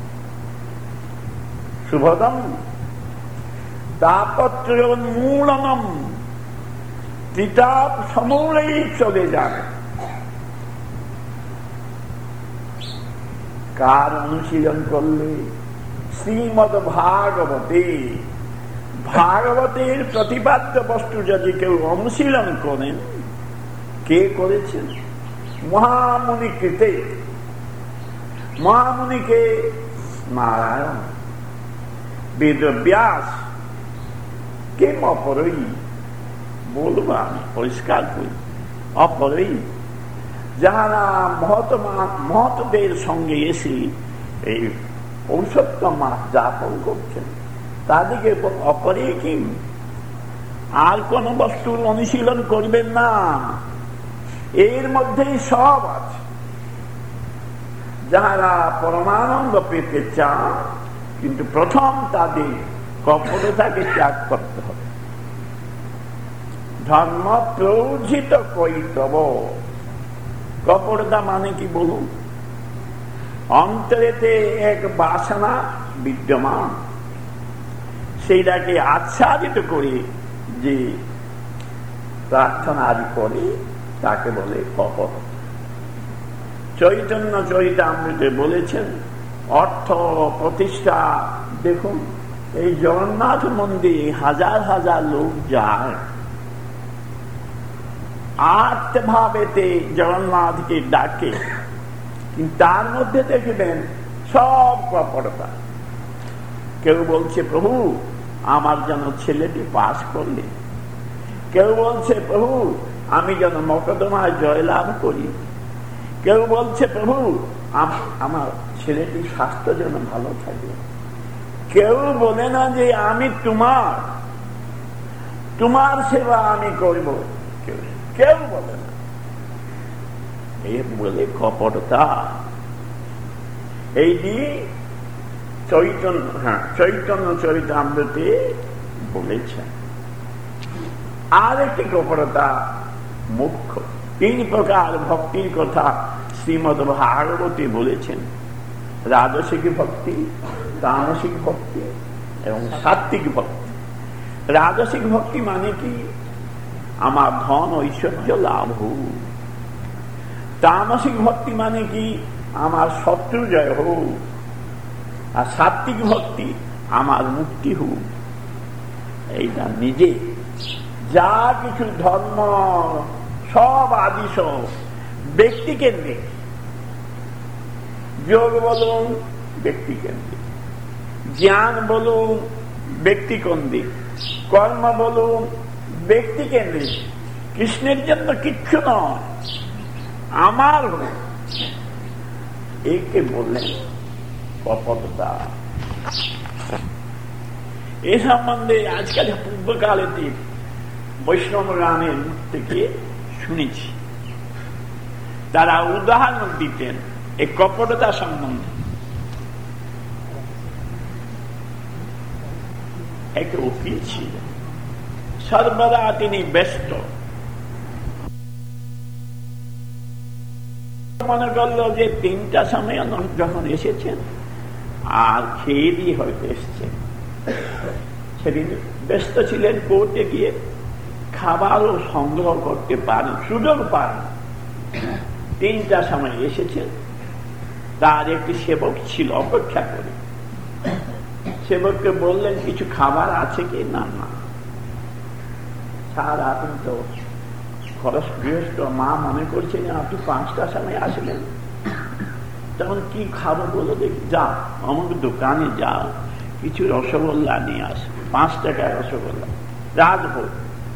শুভদম তাপত্র মূলনম, তিতাপ সমূলেই চলে যাবে। কার অনুশীলন করলে? শ্রীমদ ভাগবতে, ভাগবতের প্রতিপাদ্য বস্তু যদি কেউ অনুশীলন করেন, কে করেছেন? মহামুনি কৃতে। মহামুনিকে নারায়ণ, বেদব্যাস, কেম অপরই, বলবো আমি পরিষ্কার করি, অপরই যাহারা মহতদের সঙ্গে এসে এই পৌষোত্তম মাস যাপন করছেন, তাদেরকে অপরে কি আর কোন বস্তুর অনুশীলন করবেন না, এর মধ্যেই সব আছে। যাহারা পরমানন্দ পেতে চান, কিন্তু প্রথম তাদের কপটতাকে ত্যাগ করতে হবে। ধর্ম প্রৌজিত কৈতব। কপটতা মানে কি বলুন? অন্তরেতে এক বাসনা বিদ্যমান, সেইটাকে আচ্ছাদিত করে যে প্রার্থনা আদি করে তাকে বলে কপট। চৈতন্য চরিতামৃতে বলেছেন অর্থ প্রতিষ্ঠা। দেখুন, এই জগন্নাথ মন্দিরে হাজার হাজার লোক যায়, আত্মভাবেতে জগন্নাথকে ডাকে, কিন্তু তার মধ্যে দেখবেন সব কপটতা। কেউ বলছে প্রভু আমার যেন ছেলেটি পাস করলে, কেউ বলছে প্রভু আমি যেন মকদ্দমায় জয়লাভ করি, কেউ বলছে প্রভু আমার ছেলেটির স্বাস্থ্য যেন ভালো থাকে। কেউ বলে না যে আমি তোমার, তোমার সেবা আমি করব, কেউ বলে না। এই বলে কপটতা। এইটি চৈতন্য চরিতামৃতে বলেছেন। আর একটি কপটতা মুখ্য। 3 প্রকার ভক্তির কথা শ্রীমদ ভাগবতে বলেছেন: রাজসিক ভক্তি, তামসিক ভক্তি এবং সাত্বিক ভক্তি। রাজসিক ভক্তি মানে কি? আমার ধন ঐশ্বর্য লাভ হোক। তামসিক ভক্তি মানে কি? আমার শত্রু জয় হোক। আর সাত্বিক ভক্তি আমার মুক্তি হোক। এইটা নিজে যা কিছু ধর্ম সব আদি সব ব্যক্তি কেন্দ্রিক। যোগ বলুন ব্যক্তি কেন্দ্রিক, জ্ঞান বলুন ব্যক্তি কেন্দ্রিক, কর্ম বলুন ব্যক্তি কেন্দ্রিক। কৃষ্ণের জন্য কিচ্ছু নয়, আমার হোক। একে বললেন কপটতা। এ সম্বন্ধে আজকাল পূর্বকালেতে বৈষ্ণব গানের মুখ থেকে শুনেছি, তারা উদাহরণ দিতেন এই কপটতা সম্বন্ধে। এক উকিল ছিলেন, সর্বদা তিনি ব্যস্ত। মনে করলো যে 3টার সময় যখন এসেছেন আর খেয়ে দিয়ে হয়তো এসছেন। সেদিন ব্যস্ত ছিলেন, কোর্টে গিয়ে খাবারও সংগ্রহ করতে পারেন, সুযোগ পান। 3টার সময় এসেছেন। তার একটি সেবক ছিল অপেক্ষা করে। সেবককে বললেন, কিছু খাবার আছে কি? না না, স্যার আপনি তো খরচ গৃহস্থ, মা মনে করছেন আপনি 5টার সময় আসলেন, তখন কি খাবো বলো দেখি। যা অমুক দোকানে যাও, কিছু রসগোল্লা নিয়ে আস, 5 টাকা রসগোল্লা, রাজভোগ।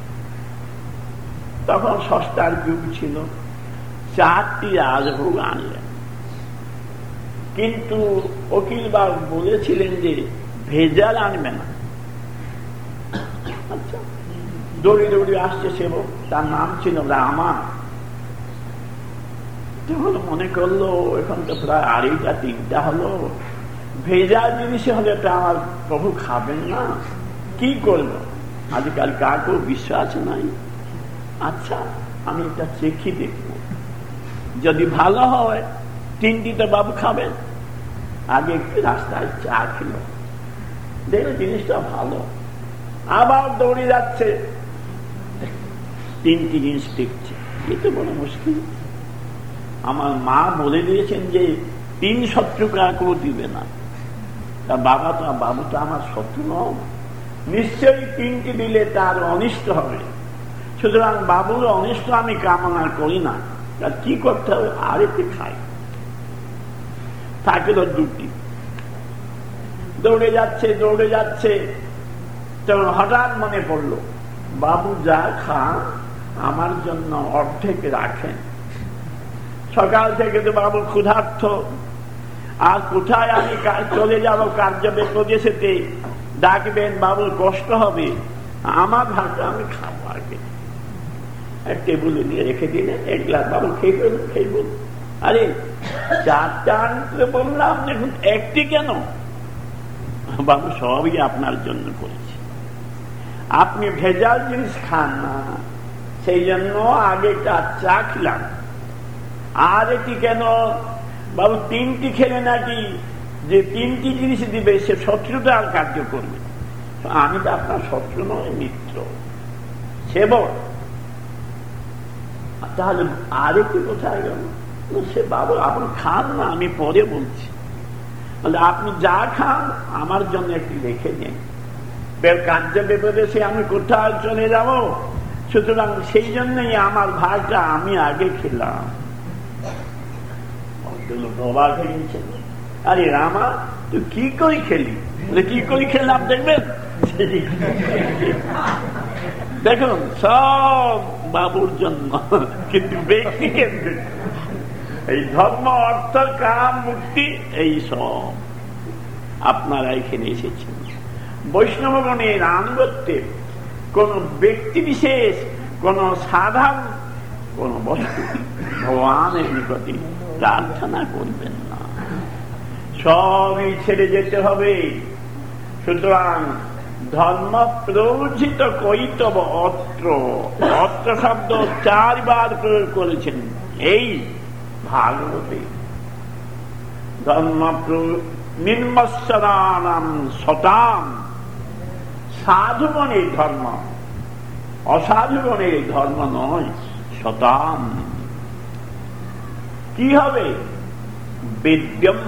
তখন সস্তার যুগ ছিল, 4টি রাজভোগ আনলেন। কিন্তু উকিল বাবু বলেছিলেন যে ভেজাল আনবে না। আচ্ছা, দৌড়ি দৌড়ি আসছে সেবক, তার নাম ছিল রামা। তখন মনে করলো এখন তো প্রায় 2:30 3টা হলো, ভেজাল জিনিস হলে তো আমার প্রভু খাবেন না, কি করব? আজকাল কাকেও বিশ্বাস নাই। আচ্ছা, আমি এটা চেখি দেখব, যদি ভালো হয় 3টি তো বাবু খাবেন। আগে একটু রাস্তায় চা খেল, দেখলো জিনিসটা ভালো, আবার দৌড়ে যাচ্ছে, 3টি জিনিস দেখছে। এটা বড় মুশকিল। আমার মা বলে দিয়েছেন যে 3 শত্রু কাকেও দিবে না। বাবু তো আমার শত্রু নয়, নিশ্চয়ই 3টি দিলে তার অনিষ্ট হবে। সুতরাং বাবুর অনিষ্ট আমি কামনা করি না। কি করতে হবে? আরেকটি খাই। থাকলো 2টি। দৌড়ে যাচ্ছে। তখন হঠাৎ মনে পড়লো, বাবু যা খান আমার জন্য অর্ধেক রাখেন। সকাল থেকে তো বাবু ক্ষুধার্ত, আর কোথায় আমি চলে যাব কার্য বিপদেশেতে, ডাকবেন, বাবুর কষ্ট হবে, আমার ভাগটা আমি খাবো আগে। এক টেবিলে নিয়ে রেখে দিলেন, 1 গ্লাস, বাবু খেয়ে বলুন। আরে 4টা আনতে বললাম, দেখুন 1টি কেন? বাবু সবই আপনার জন্য করেছি, আপনি ভেজাল জিনিস খান না, সেই জন্য আগে চা খেলাম। আর এটি কেন? বাবু 3টি খেলে নাকি যে 3টি জিনিস দিবে সে শত্রুতা আর কার্য করবে। আমি তো আপনার শত্রু নয়, মিত্র, সেবক। তাহলে আরেকটি কোথায় গেল? সে বাবু আপনি খান না, আমি পরে বলছি। আপনি যা খান আমার জন্য একটি রেখে দিন, কার্য বিপদেশে আমি কোথায় চলে যাব, সুতরাং সেই জন্যই আমার ভাগটা আমি আগে খেলাম। অবাক হয়ে গেছে, আরে রামা তুই কি করে খেলি? কি করে খেলাম দেখবেন। দেখুন সব বাবুর জন্য, কিন্তু ব্যক্তিকে এই ধর্ম অর্থ কাম মুক্তি এই সব আপনারা এখানে এসেছেন। বৈষ্ণবগণের আনুগত্যে কোন ব্যক্তি বিশেষ, কোন সাধারণ কোন বস্তু ভগবানের নিকটে প্রার্থনা করবেন না, সবই ছেড়ে যেতে হবে। সুতরাং ধর্ম প্রবর্জিত কৈতব অত্র, অত্র শব্দ 4 বার প্রয়োগ করেছেন এই ভাগবতে। ধর্ম নির্মৎসরানাম সতাম, সাধুগণের ধর্ম, অসাধুগণের ধর্ম নয়, সতাম। কি হবে? বেদ্যম,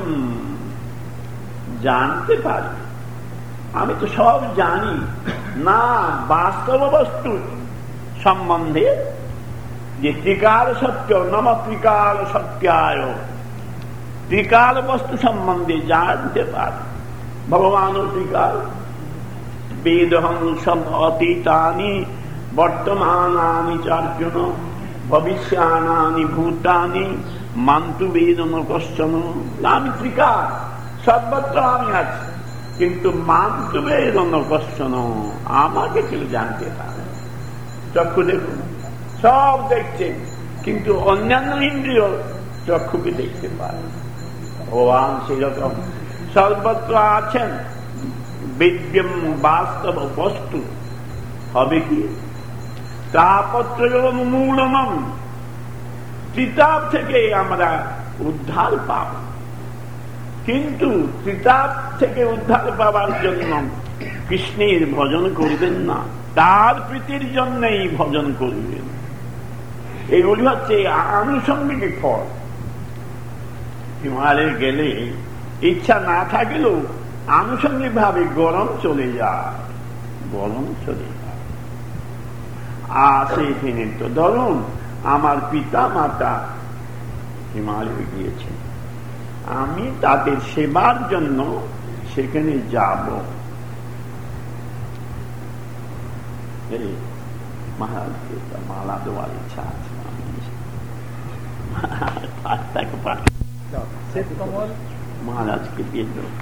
জানতে পারবে। আমি তো সব জানি না, বাস্তব বস্তু সম্বন্ধে যে ত্রিকাল সত্য, নম ত্রিকাল সত্যায়, ত্রিকাল বস্তু সম্বন্ধে জানতে পারে। ভগবান ত্রিকাল, বেদহং সব অতীতানি বর্তমানানি চার্জুন ভবিষ্যানানি ভূতানি মান্তু বেদন কশ্চন। আমি ত্রিকাল, সর্বত্র আমি আছি, কিন্তু মান্তু বেদন কশ্চন, আমাকে কেউ জানতে পারে। চক্ষু দেখুন, সব দেখছেন, কিন্তু অন্যান্য ইন্দ্রিয় চক্ষুকে দেখতে পারে। ভগবান সেরকম সর্বত্র আছেন। বেদ্যম, বাস্তব বস্তু হবে কি? তাপত্র মূলনম, ত্রিতাপ থেকে আমরা উদ্ধার পাব। কিন্তু ত্রিতাপ থেকে উদ্ধার পাবার জন্য কৃষ্ণের ভজন করবেন না, তার প্রীতির জন্যই ভজন করবেন। এগুলি হচ্ছে আনুষঙ্গিক ফল। হিমালয়ে গেলে ইচ্ছা না থাকলেও আনুষঙ্গিক ভাবে গরম চলে যায়, গরম চলে যায়। আর সেইখানে তো ধরুন আমার পিতা মাতা হিমালয়ে গিয়েছেন, আমি তাদের সেবার জন্য সেখানে যাব। মহারাজকে মালা দেওয়ার ইচ্ছা আছে, মহারাজকে দিয়ে দেব।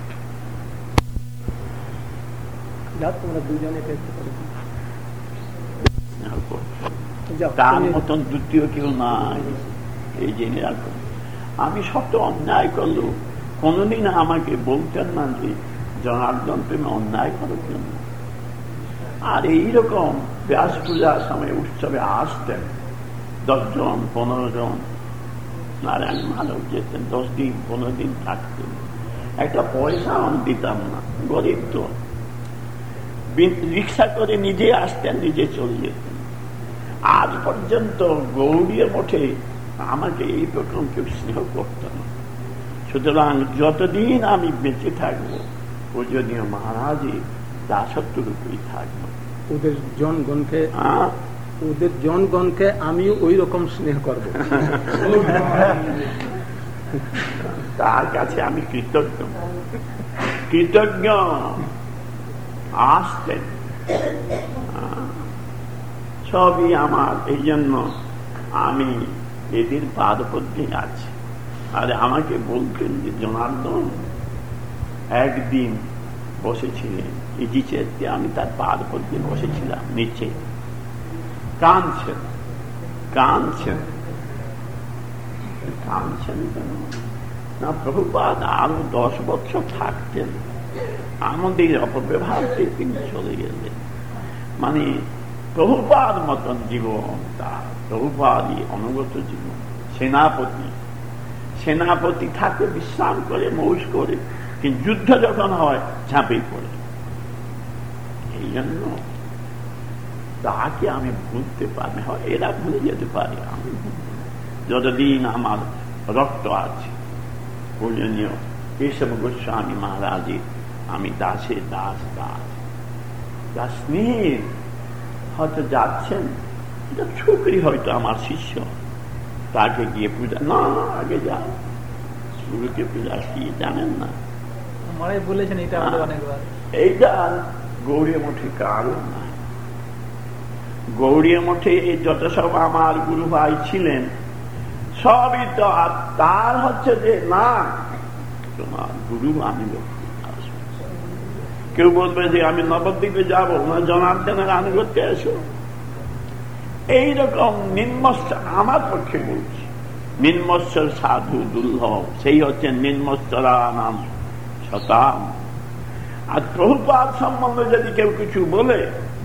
তোমরা দুজনে তার মতন দ্বিতীয় কেউ নাই, এই জেনে রাখো। আমি শত অন্যায় করলো, কোনদিন আমাকে বলতেন না যে জনার্দন তুমি অন্যায় করো কেন। আর এইরকম ব্যাস পূজার সময় উৎসবে আসতেন 10 জন 15 জন, নারায়ণ মাধব যেতেন 10 দিন 15 দিন থাকতেন, একটা পয়সা আমি দিতাম না, গরিব তো। রিক্সা করে নিজে আসতেন, নিজে চলে যেতেন। আজ পর্যন্ত গৌড়ীয় মঠে আমাকে এই প্রথম কেউ স্নেহ করত না। সুতরাং যতদিন আমি বেঁচে থাকবো পূজনীয় মহারাজের দাসত্ব রূপেই থাকবো। ওদের জনগণকে আমিও ওই রকম স্নেহ করব। তার কাছে আমি কৃতজ্ঞ, কৃতজ্ঞ। আসতেন সবই আমার, এই জন্য আমি এদের পাদপদ্মে আছি। আর আমাকে বলতেন যে জনার্দন একদিন বসেছিলেন ইজিচেতে, আমি তার পাদপদ্মে বসেছিলাম, নিচে কাঁদছেন কাঁদছেন কাঁদছেন কেন না? প্রভুপাদ আরো 10 বছর থাকতেন, আমাদের অপব্যবহারকে তিনি চলে গেলেন। মানে প্রভুপাদ মতন জীবন তার, প্রভুপাদই অনুগত জীবন। সেনাপতি থাকে বিশ্রাম করে, মৌজ করে, কিন্তু যুদ্ধ যখন হয় ঝাঁপিয়ে পড়ে। এই জন্য তাকে আমি ভুলতে পারি, হয় এরা ভুলে যেতে পারে, আমি যতদিন আমার রক্ত আছে। পূজনীয় কেশব গোস্বামী মহারাজের আমি দাসের দাস, দাস স্নেহের হয়তো যাচ্ছেন, এটা ছোকরি হয়তো আমার শিষ্য, তাকে গিয়ে পূজা না, আগে যাও, গুরুকে পূজা কি জানেন না, বলেছেন এটা অনেকবার। এইটা গৌড়ীয় মঠে কারো নাই। গৌড়ীয় মঠে যত সব আমার গুরু ভাই ছিলেন সবই তো, আর তার হচ্ছে যে না তোমার গুরু আমি কেউ বলবে যে আমি নবদ্বীপে যাবো না, জনার্দনের আনুগত্যে এসো। এইরকম নিম্নস্তর, আমার পক্ষে বলছি, নিম্নস্তর সাধু দুর্লভ, সেই হচ্ছেন নিম্নস্তরা নাম শতাম। আর প্রভুপাদ সম্বন্ধে যদি কেউ কিছু বলে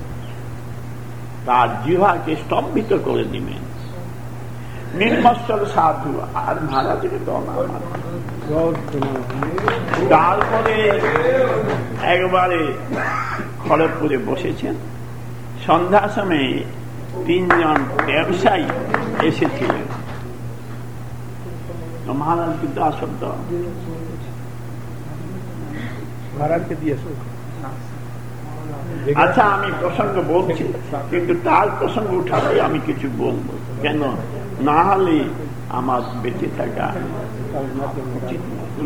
তার জিহ্বাকে স্তম্ভিত করে দিবেন। নিম্নস্তর সাধু আর মহারাজের দনা। তারপরে একবারে খড়গপুরে বসেছেন। সন্ধ্যার সময় 3 জন ব্যবসায়ী এসেছিলেন। মহারাজ কিন্তু আসব্দ মহারাজকে দিয়েছ। আচ্ছা, আমি প্রসঙ্গ বলছি, কিন্তু তার প্রসঙ্গ উঠাতে আমি কিছু বলবো, কেন না হলে আমার বেঁচে থাকা উচিত।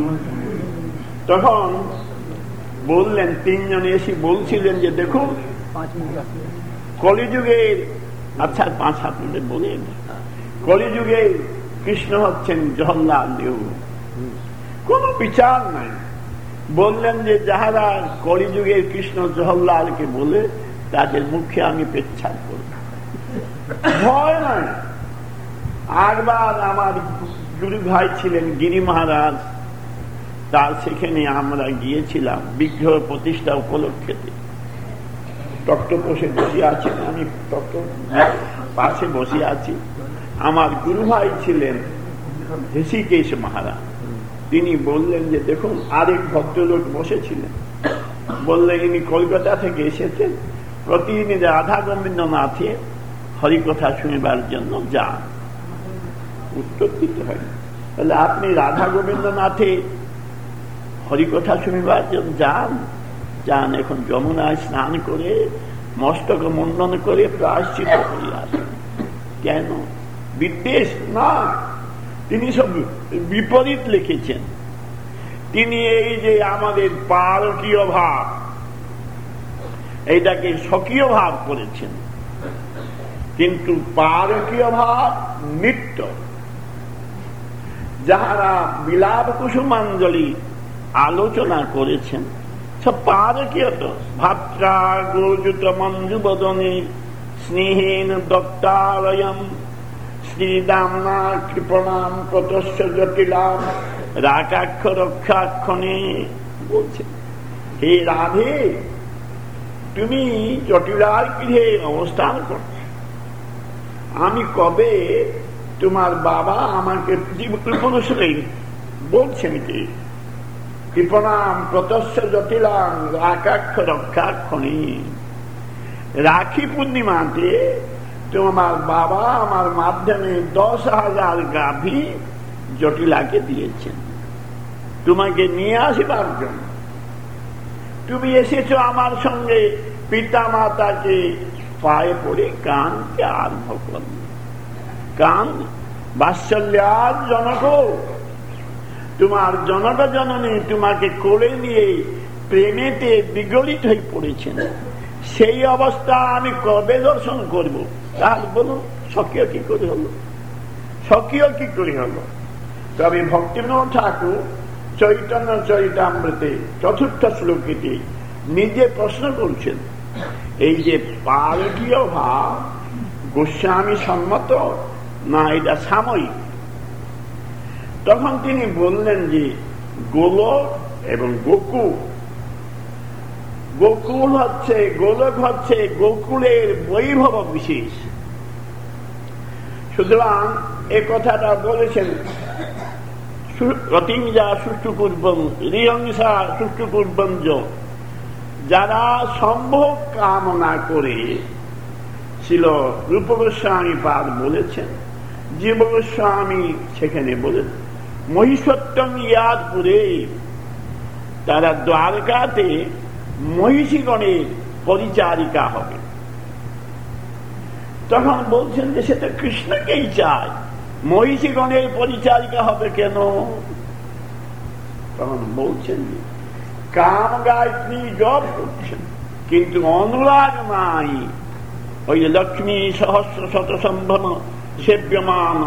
তখন বললেন, 3 জন এসে বলছিলেন যে দেখুন কলিযুগের, আচ্ছা 5-7 মিনিট বলেন, কলিযুগে কৃষ্ণ হচ্ছেন জওহরলাল নেহরু, কোন বিচার নাই। বললেন যে যাহারা কলিযুগের কৃষ্ণ জওহরলালকে বলে তাদের মুখে আমি পেচ্ছাপ করব, ভয় নাই। একবার আমার গুরু ভাই ছিলেন গিরি মহারাজ, তার সেখানে আমরা গিয়েছিলাম বিগ্রহ প্রতিষ্ঠা উপলক্ষে। তক্তপোষে বসে আছেন, আমি তক্ত পাশে বসে আছি। আমার গুরু ভাই ছিলেন ঋষিকেশ মহারাজ, তিনি বললেন যে দেখুন আরেক ভদ্রলোক বসেছিলেন। বললেন ইনি কলকাতা থেকে এসেছেন, প্রতিদিন রাধা গোবিন্দনাথে হরিকথা শুনবার জন্য যান। উত্তর দিতে হয়, তাহলে আপনি রাধা গোবিন্দনাথে হরিকথা শুনবার জন্য যান? যান, এখন যমুনায় স্নান করে মস্তক মুন্ডন করে প্রায়শ্চিত্ত করে আসেন। কেন? বিদ্বেষ না, তিনি সব বিপরীত লিখেছেন। তিনি এই যে আমাদের পারকীয় ভাব, এইটাকে স্বকীয় ভাব করেছেন, কিন্তু পারকীয় ভাব নিত্য। যাহারা বিলাপ কুসুমাঞ্জলি আলোচনা করেছেন সব পারকীয়। তো ভাত্রা গোযুত মঞ্জু বদনে স্নেহেন দত্তালয়ম শ্রীদামনা কৃপণাম প্রতস্য জটিলাম রাকাক্ষ রক্ষাক্ষণে বলছেন, হে রাধে তুমি জটিলার গৃহে অবস্থান করছো, আমি কবে তোমার বাবা আমাকে পুরুষ বলছেন কি কৃপণাম প্রতস্য জটিলাম রাকাক্ষ রক্ষাক্ষণে। রাখি পূর্ণিমাতে তোমার বাবা আমার মাধ্যমে 10,000 গাভী জটিলাকে দিয়েছেন তোমাকে নিয়ে আসবার জন্য। তুমি এসেছ আমার সঙ্গে পিতা মাতাকে পায়ে পড়ে কানকে আরম্ভ করবে। কান বাৎসল্যাদ জনক, তোমার জনক জননী তোমাকে কোলে নিয়ে প্রেমেতে বিগলিত হয়ে পড়েছেন। সেই অবস্থা আমি কবে দর্শন করব? তাহলে বলুন স্বকীয় কি করে হলো? স্বকীয় কি করে হলো? তবে ভক্তিবিনোদ ঠাকুর চৈতন্য চরিতামৃতে 4th শ্লোকেতে নিজে প্রশ্ন করছেন, এই যে পারকীয় ভাব গোস্বামী সম্মত না এটা সাময়িক? তখন তিনি বললেন যে গোলক এবং গোকুল, গোকুল হচ্ছে গোলক হচ্ছে গোকুলের বৈভব বিশেষ। সুতরাং এ কথাটা বলেছেন রতিঞ্জা সুষ্ঠুপূর্বম রিহংসা সুষ্ঠুপূর্বম। যারা সম্ভোগ কামনা করে, ছিল রূপ গোস্বামী পাদ বলেছেন, জীব গোস্বামী সেখানে বলেছেন মহিষোত্তম ইয়াদপুরে তারা দ্বারকাতে মহিষীগণের পরিচারিকা হবে। তখন বলছেন যে সেটা কৃষ্ণকেই চায়, মহিষীগণের পরিচারিকা হবে কেন? তখন বলছেন যে কাম গায়ত্রী জপ করছেন কিন্তু অনুরাগ নাই। ওই লক্ষ্মী সহস্র শত সম্ভব সেব্যমান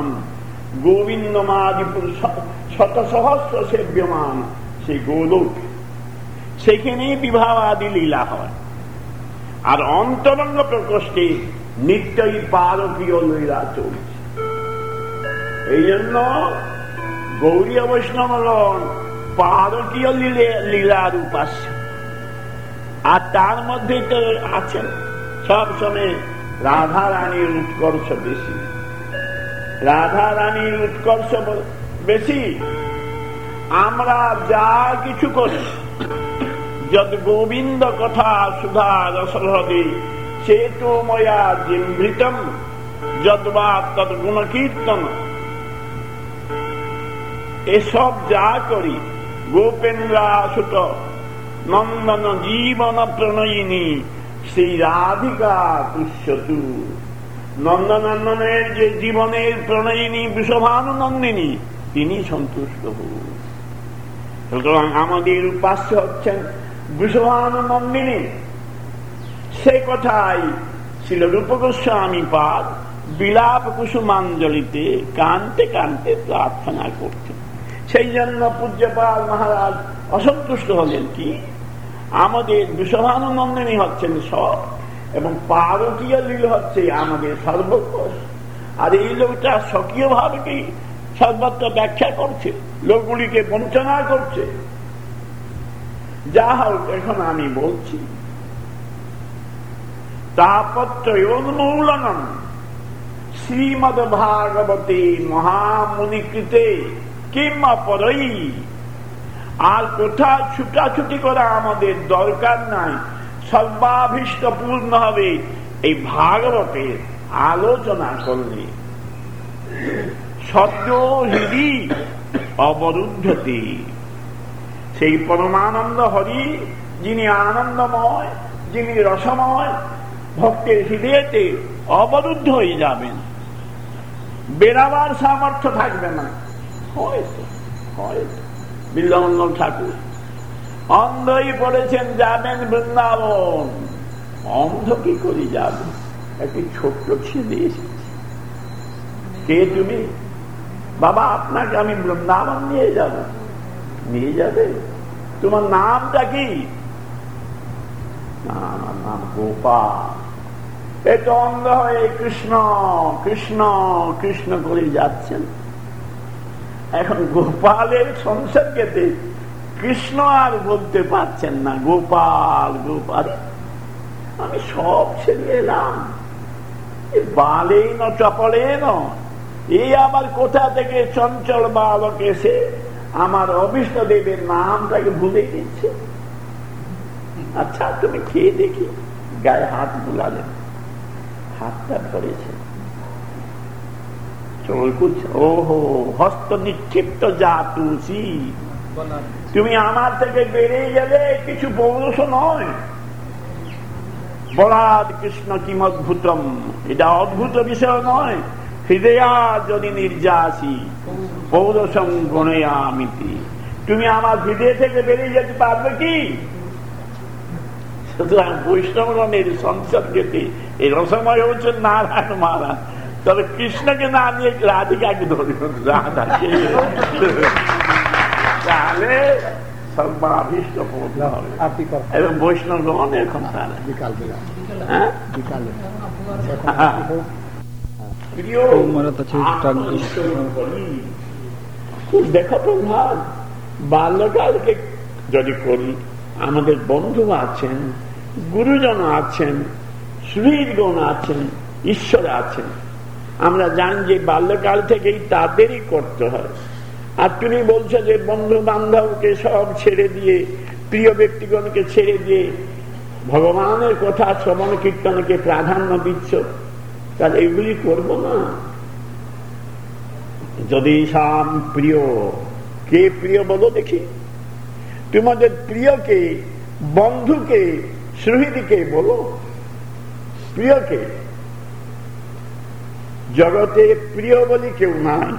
গোবিন্দমাদিপুর শত সহস্র সেব্যমান সেই গোলোক, সেখানেই বিবাহ আদি লীলা হয়। আর অন্তরঙ্গ প্রকোষ্ঠে নিত্যই পারকীয় লীলা চলছে। এই জন্য গৌরীয় বৈষ্ণবগণ পারকীয় লীলার উপাস্য। আর তার মধ্যে তো আছেন সবসময় রাধা রানীর উৎকর্ষ বেশি, রাধা রানীর উৎকর্ষ বেশি। আমরা যা কিছু করি, যদ গোবিন্দ কথা সুধা রসহৃদি চেতো ময়া জিমৃতম যদ্বা তদ গুণ কীর্তন, এসব যা করি গোপেন্দ্রাসুত নন্দন জীবন প্রণয়িনী শ্রী রাধিকা তুষ্যতু। নন্দনন্দনের যে জীবনের প্রণয়িনী বৃষভানুনন্দিনী, তিনি সন্তুষ্ট হন। সুতরাং আমাদের উপাস্য হচ্ছেন বৃষভানুনন্দিনী। সে কথাই ছিল রূপ গোস্বামী পাদ বিলাপ কুসুমাঞ্জলিতে কানতে কানতে প্রার্থনা করতেন। সেই জন্য পূজ্যপাল মহারাজ অসন্তুষ্ট হলেন কি, আমাদের বৃষভানুনন্দিনী হচ্ছেন সব, এবং পারকীয় লীল হচ্ছে আমাদের সর্বকোষ। আর এই লোকটা স্বকীয় ভাবে সর্বত্র ব্যাখ্যা করছে, লোকগুলিকে বঞ্চনা করছে। যা হোক, এখন আমি বলছি তাপত্রয়োন্মূলনম শ্রীমদ ভাগবতে মহামুনিকৃতে কিম অপরৈ। আর কোথাও ছুটাছুটি করা আমাদের দরকার নাই, সর্বাভীষ্ট পূর্ণ হবে এই ভাগবতের আলোচনা করলে। সদ্য হৃদি অবরুদ্ধতে, সেই পরমানন্দ হরি যিনি আনন্দময়, যিনি রসময়, ভক্তের হৃদয়তে অবরুদ্ধ হয়ে যাবেন, বেরাবার সামর্থ্য থাকবে না। হয়তো হয়তো বিল্লমঙ্গল ঠাকুর অন্ধই পড়েছেন, যাবেন বৃন্দাবন। অন্ধ কি করে যাবে? একটি ছোট্ট ছেলে এসেছে, কে তুমি? বাবা, আপনাকে আমি বৃন্দাবন নিয়ে যাব। নিয়ে যাবে? তোমার নামটা কি? আমার নাম গোপাল। এটা অন্ধ হয়ে কৃষ্ণ কৃষ্ণ কৃষ্ণ করে যাচ্ছেন। এখন গোপালের সংসর্গেতে কৃষ্ণ আর বলতে পারছেন না, গোপাল গোপাল। আমি সব ছেড়ে এলাম, বালে ন চপলে ন, এই আবার কোথা থেকে চঞ্চল বালক এসে আমার অভিষ্ট দেবের নামটাকে ভুলে দিচ্ছে। আচ্ছা, তুমি খেয়ে দেখি। গায়ে হাত বুলালেন, হাতটা ধরেছে, ওহো হস্ত নিক্ষিপ্ত যা তুলসী, তুমি আমার থেকে বেরিয়ে গেলে কিছু পৌরুষ নয়। বলাদ কৃষ্ণ কিম অদ্ভুতম, এটা অদ্ভুত বিষয় নয়। হৃদয়া যদি নির্যাসী পৌরসম গণয়ামিতি, তুমি আমার হৃদয় থেকে বেরিয়ে যেতে পারবে কি? সুতরাং বৈষ্ণবগণের সংসর্গেতে এই রসময় হচ্ছে নারায়ণ মহারাজ। তবে কৃষ্ণকে না নিয়ে রাধিকাকে ধরে, রাধাকে, তাহলে সর্বাভীষ্ট পূর্ণ হবে। এবং বৈষ্ণবগণ এখন তারা দেখো প্রভাব, বাল্যকালকে যদি করি, আমাদের বন্ধু আছেন, গুরুজন আছেন, সুহৃদগণ আছেন, ঈশ্বর আছেন। আমরা জানি যে বাল্যকাল থেকেই তাদেরই করতে হয়। আর তুমি বলছো যে বন্ধু বান্ধবকে সব ছেড়ে দিয়ে, প্রিয় ব্যক্তিগণকে ছেড়ে দিয়ে ভগবানের কথা শ্রবণ কীর্তনকে প্রাধান্য দিচ্ছ, তাহলে এগুলি করবো না। যদি সাম প্রিয়, কে প্রিয় বলো দেখি? তোমাদের প্রিয়কে, বন্ধুকে, সুহৃদকে বলো। প্রিয়কে, জগতে প্রিয় বলি কেউ নাই।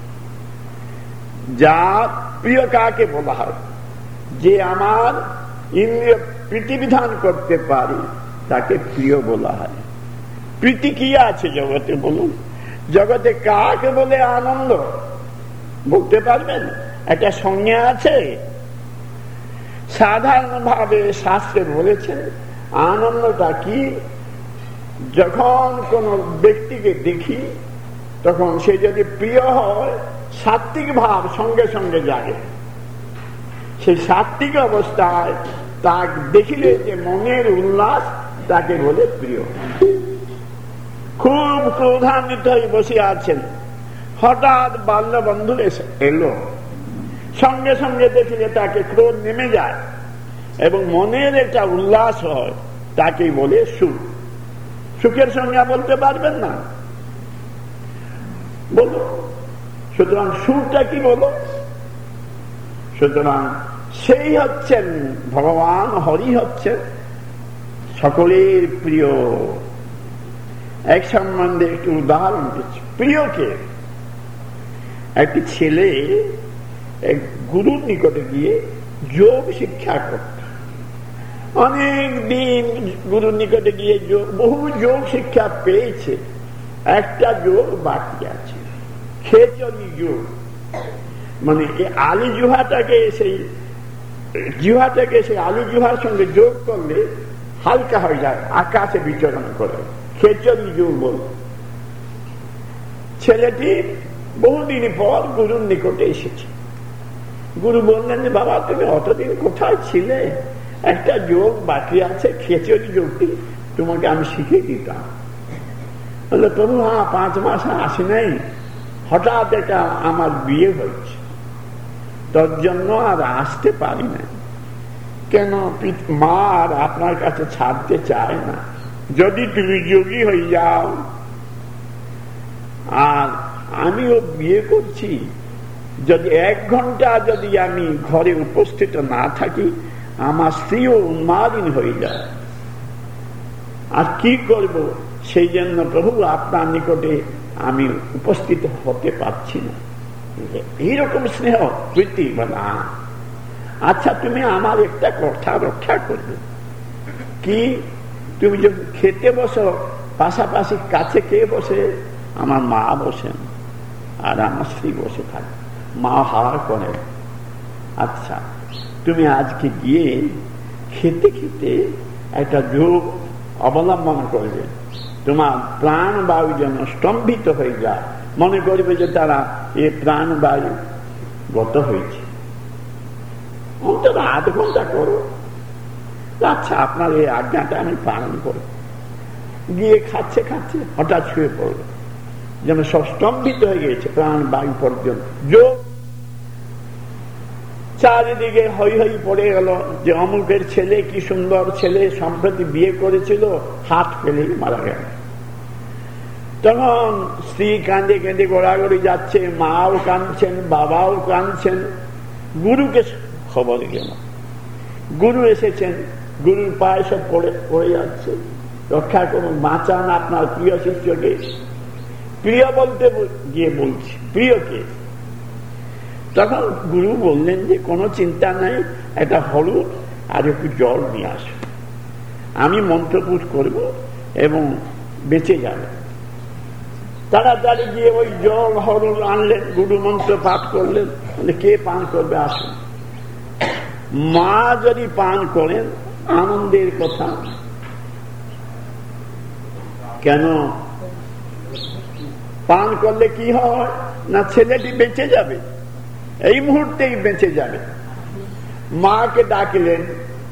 যা প্রিয় কাকে বলা হয়? যে আমার ইন্দ্রিয় প্রীতিবিধান করতে পারি তাকে প্রিয় বলা হয়। প্রীতি কি আছে জগতে বলুন? জগতে কাকে বলে আনন্দ বলতে পারবেন? একটা সংজ্ঞা আছে? সাধারণভাবে শাস্ত্রে বলেছেন আনন্দটা কি, যখন কোন ব্যক্তিকে দেখি তখন সে যদি প্রিয় হয় সাত্বিক ভাব সঙ্গে সঙ্গে জাগে। সেই সাত্বিক অবস্থায় তাকে দেখিলে যে মনের উল্লাস তাকে বলে প্রিয়। খুব ক্রোধান্বিত হয়ে বসে আছেন, হঠাৎ বাল্য বন্ধু এলো, সঙ্গে সঙ্গে দেখিলে তাকে ক্রোধ নেমে যায় এবং মনের একটা উল্লাস হয়, তাকেই বলে সুখ। সুখের সংজ্ঞা বলতে পারবেন না? বলো। সুতরাং সুখটা কি বলো? সুতরাং সেই হচ্ছেন ভগবান, হরি হচ্ছেন সকলের প্রিয়। এক সম্বন্ধে একটু উদাহরণ দিচ্ছি। প্রিয়কে একটি ছেলে এক গুরুর নিকটে গিয়ে যোগ শিক্ষা করত। অনেক দিন গুরুর নিকটে গিয়ে বহু যোগ শিক্ষা পেয়েছে, একটা যোগ বাকি আছে, খেচরি যোগ। মানে এই আলু জুহাটাকে সেই আলু জুহার সঙ্গে যোগ করলে হালকা হয়ে যায়, আকাশে বিচরণ করে, খেচরি যোগ বল। ছেলেটি বহুদিন পর গুরুর নিকটে এসেছে। গুরু বললেন যে বাবা তুমি অতদিন কোথায় ছিলে, একটা যোগ বাকি আছে, খেচরি যোগটি তোমাকে আমি শিখিয়ে দিতাম। বললো প্রভু হ্যাঁ 5 মাস আসি নাই, হঠাৎ এটা আমার বিয়ে হয়েছে, তোর জন্য আর আসতে পারি না। কেন? মা আর আপনার কাছে ছাড়তে চায় না। যদি তুমি যোগী হয়ে যাও আর আমিও বিয়ে করছি, যদি 1 ঘন্টা যদি আমি ঘরে উপস্থিত না থাকি আমার স্ত্রীও উন্মাদিন হয়ে যায়, আর কি করব? সেই জন্য প্রভু আপনার নিকটে আমি উপস্থিত হতে পারছি না। এইরকম স্নেহ প্রীতি বলা। আচ্ছা তুমি আমার একটা কথা রক্ষা করবে কি? তুমি যখন খেতে বসো পাশাপাশি কাছে কে বসে? আমার মা বসেন আর আমার স্ত্রী বসে থাকে, মা হার করে। আচ্ছা তুমি আজকে গিয়ে খেতে খেতে একটা যোগ অবলম্বন করবে, তোমার প্রাণবায়ু যেন স্তম্ভিত হয়ে যায়, মনে করবে যে তারা এ প্রাণবায়ু গত হয়েছে। অন্তত 8 ঘন্টা করো। আচ্ছা আপনার এই আজ্ঞাটা আমি পালন করব। গিয়ে খাচ্ছে হঠাৎ শুয়ে পড়লো, যেন সব স্তম্ভিত হয়ে গেছে প্রাণবায়ু পর্যন্ত। যোগ চারিদিকে হই হই পড়ে গেল যে অমুকের ছেলে কি সুন্দর ছেলে, সম্প্রতি বিয়ে করেছিল, হাত ফেলেই মারা গেল। তখন স্ত্রী কাঁদে কেঁদে গোড়াগড়ি যাচ্ছে, মাও কাঁদছেন, বাবাও কাঁদছেন। গুরুকে খবর গেল, গুরু এসেছেন, গুরুর পায়ে সব পড়ে যাচ্ছে, রক্ষা করুন, বাঁচান আপনার প্রিয় শিষ্যকে। প্রিয় বলতে গিয়ে বলছি প্রিয়কে। তখন গুরু বললেন যে কোনো চিন্তা নাই, একটা হলুদ আর একটু জল নিয়ে আসো, আমি মন্ত্রপুট করব এবং বেঁচে যাবে। তাড়াতাড়ি গিয়ে ওই জল হলুদ আনলেন, গুরু মন্ত্র পাঠ করলেন। কে পান করবে? আসুন। মা যদি পান করেন আনন্দের কথা। কেন? পান করলে কি হয় না, ছেলেটি বেঁচে যাবে, এই মুহূর্তেই বেঁচে যাবে। মাকে ডাকলেন,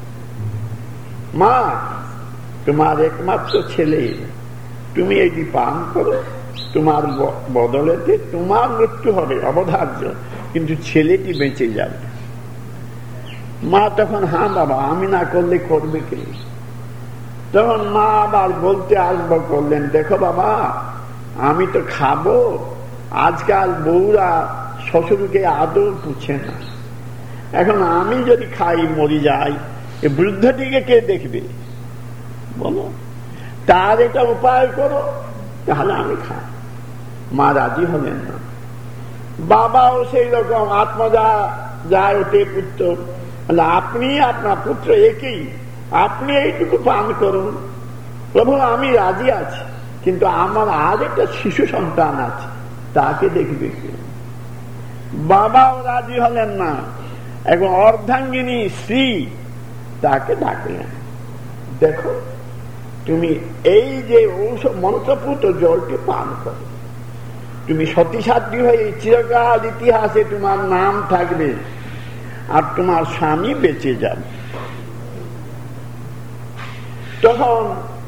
মা তোমার একমাত্র ছেলে, তুমি এটি পান করো, তোমার বদলেতে তোমার মৃত্যু হবে অবধার্য, কিন্তু ছেলেটি বেঁচে যাবে। মা তখন হ্যাঁ বাবা আমি না করলে করবে কে? তখন মা আবার বলতে আরম্ভ করলেন, দেখো বাবা আমি তো খাবো, আজকাল বউরা শ্বশুরকে আদৌ পুছে না, এখন আমি যদি খাই মরি যাই, এই বৃদ্ধটিকে কে দেখবে বলো? তার একটা উপায় করো, তাহলে আমি খাই। মা রাজি হলেন না। বাবাও সেই রকম আত্মজা যায় ওটে পুত্র, আপনি আপনার পুত্র একই, আপনি এইটুকু পান করুন। প্রভু আমি রাজি আছি, কিন্তু আমার আর একটা শিশু সন্তান আছে, তাকে দেখবে কে? বাবাও রাজি হলেন না। এখন অর্ধাঙ্গিনী শ্রী তাকে ডাকলেন, দেখো তুমি এই যে ঔষধ মন্ত্রপুত জলটি পান করো, তুমি সতীসাধ্বী হয়ে চিরকাল ইতিহাসে তোমার নাম থাকবে আর তোমার স্বামী বেঁচে যাবে। তখন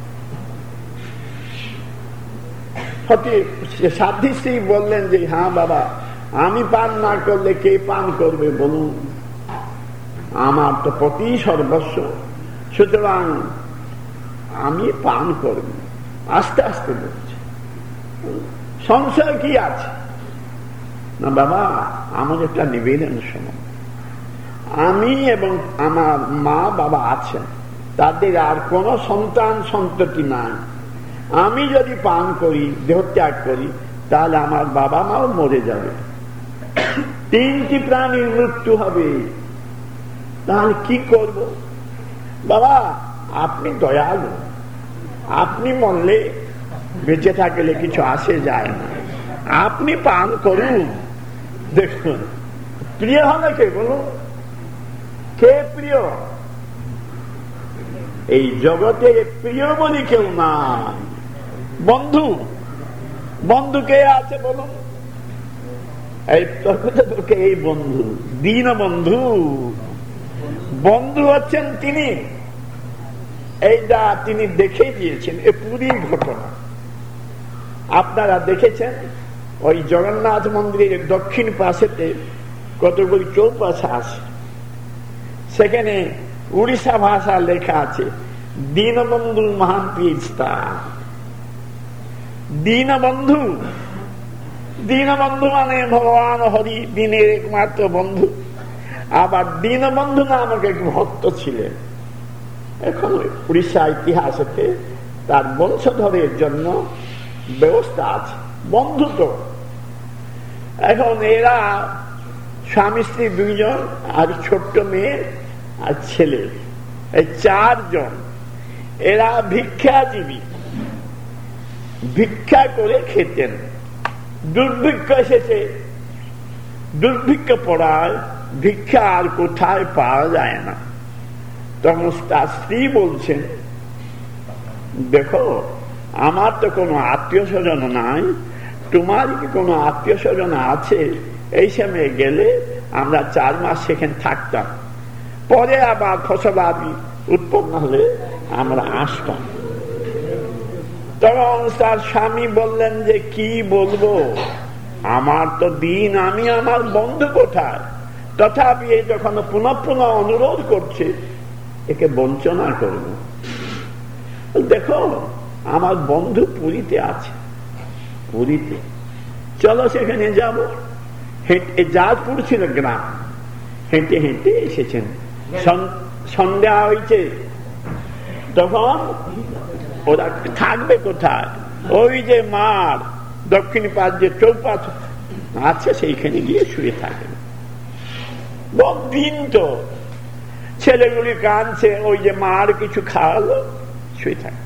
সাধ্বী বললেন যে হ্যাঁ বাবা, আমি পান না করলে কে পান করবে বলুন, আমার তো পতি সর্বস্ব, সুতরাং আমি পান করব। আস্তে আস্তে বলছে, সংশয় কি আছে? না বাবা, আমার একটা নিবেদন শোনো, আমি এবং আমার মা বাবা আছেন, তাদের আর কোন সন্তান সন্ততি নাই। আমি যদি পান করি, দেহত্যাগ করি, তাহলে আমার বাবা মাও মরে যাবে, 3টি প্রাণীর মৃত্যু হবে। তাহলে কি করব? বাবা আপনি দয়ালু, আপনি মরলে বেঁচে থাকলে কিছু আসে যায় না, আপনি পান করুন। দেখুন প্রিয় হলে কে বলুন, কে প্রিয়? এই জগতে প্রিয় বলি কেউ নাই। বন্ধু, বন্ধু কে আছে বলুন? এই প্রকৃতপক্ষে এই বন্ধু, দীন বন্ধু। বন্ধু হচ্ছেন তিনি, এইটা তিনি দেখে দিয়েছেন। এ পুরীর ঘটনা আপনারা দেখেছেন। ওই জগন্নাথ মন্দিরের দক্ষিণ পাশেতে কতগুলি চৌপাশা আছে, সেখানে উড়িষ্যা ভাষা লেখা আছে দীনবন্ধু মহান্তির স্থান। দীনবন্ধু, দীনবন্ধু মানে ভগবান হরি দীনের একমাত্র বন্ধু। আবার দীনবন্ধু নামক এক ভক্ত ছিলেন, এখন উড়িষ্যা ইতিহাসে তার বংশধরের জন্য ব্যবস্থা আছে, বন্ধু তো। এখন এরা স্বামী স্ত্রী 2 জন আর ছোট্ট মেয়ে আর ছেলে, এই 4 জন। এরা ভিক্ষাজীবী, ভিক্ষা করে খেতেন। দুর্ভিক্ষ এসেছে, দুর্ভিক্ষ পড়ায় ভিক্ষা আর কোথায় পাওয়া যায় না। তখন তার স্ত্রী বলছেন, দেখো আমার তো কোনো আত্মীয় স্বজন নাই, তোমার কি কোনো আত্মীয় স্বজন আছে? এই সময় গেলে আমরা 4 মাস সেখানে থাকতাম, পরে আবার ফসলাদি উৎপন্ন হলে আমরা আসতাম। তখন তার স্বামী বললেন যে কি বলবো, আমার তো দিন, আমি আমার বন্ধু কোথায়? তথাপি এই যখন পুনঃ পুনঃ অনুরোধ করছে, একে বঞ্চনা করব। দেখো আমার বন্ধু পুরীতে আছে, পুরীতে চলো সেখানে যাব। যাজপুর ছিল গ্রাম, হেঁটে হেঁটে এসেছেন। সন্ধ্যা হয়েছে, তখন ওরা থাকবে কোথায়? ওই যে মার দক্ষিণ পাশ যে চৌপাশ আছে, সেইখানে গিয়ে শুয়ে থাকেন। দিন তো ছেলেগুলি কাঁদছে, ওই যে মার কিছু খাওয়ালো, শুয়ে থাকে।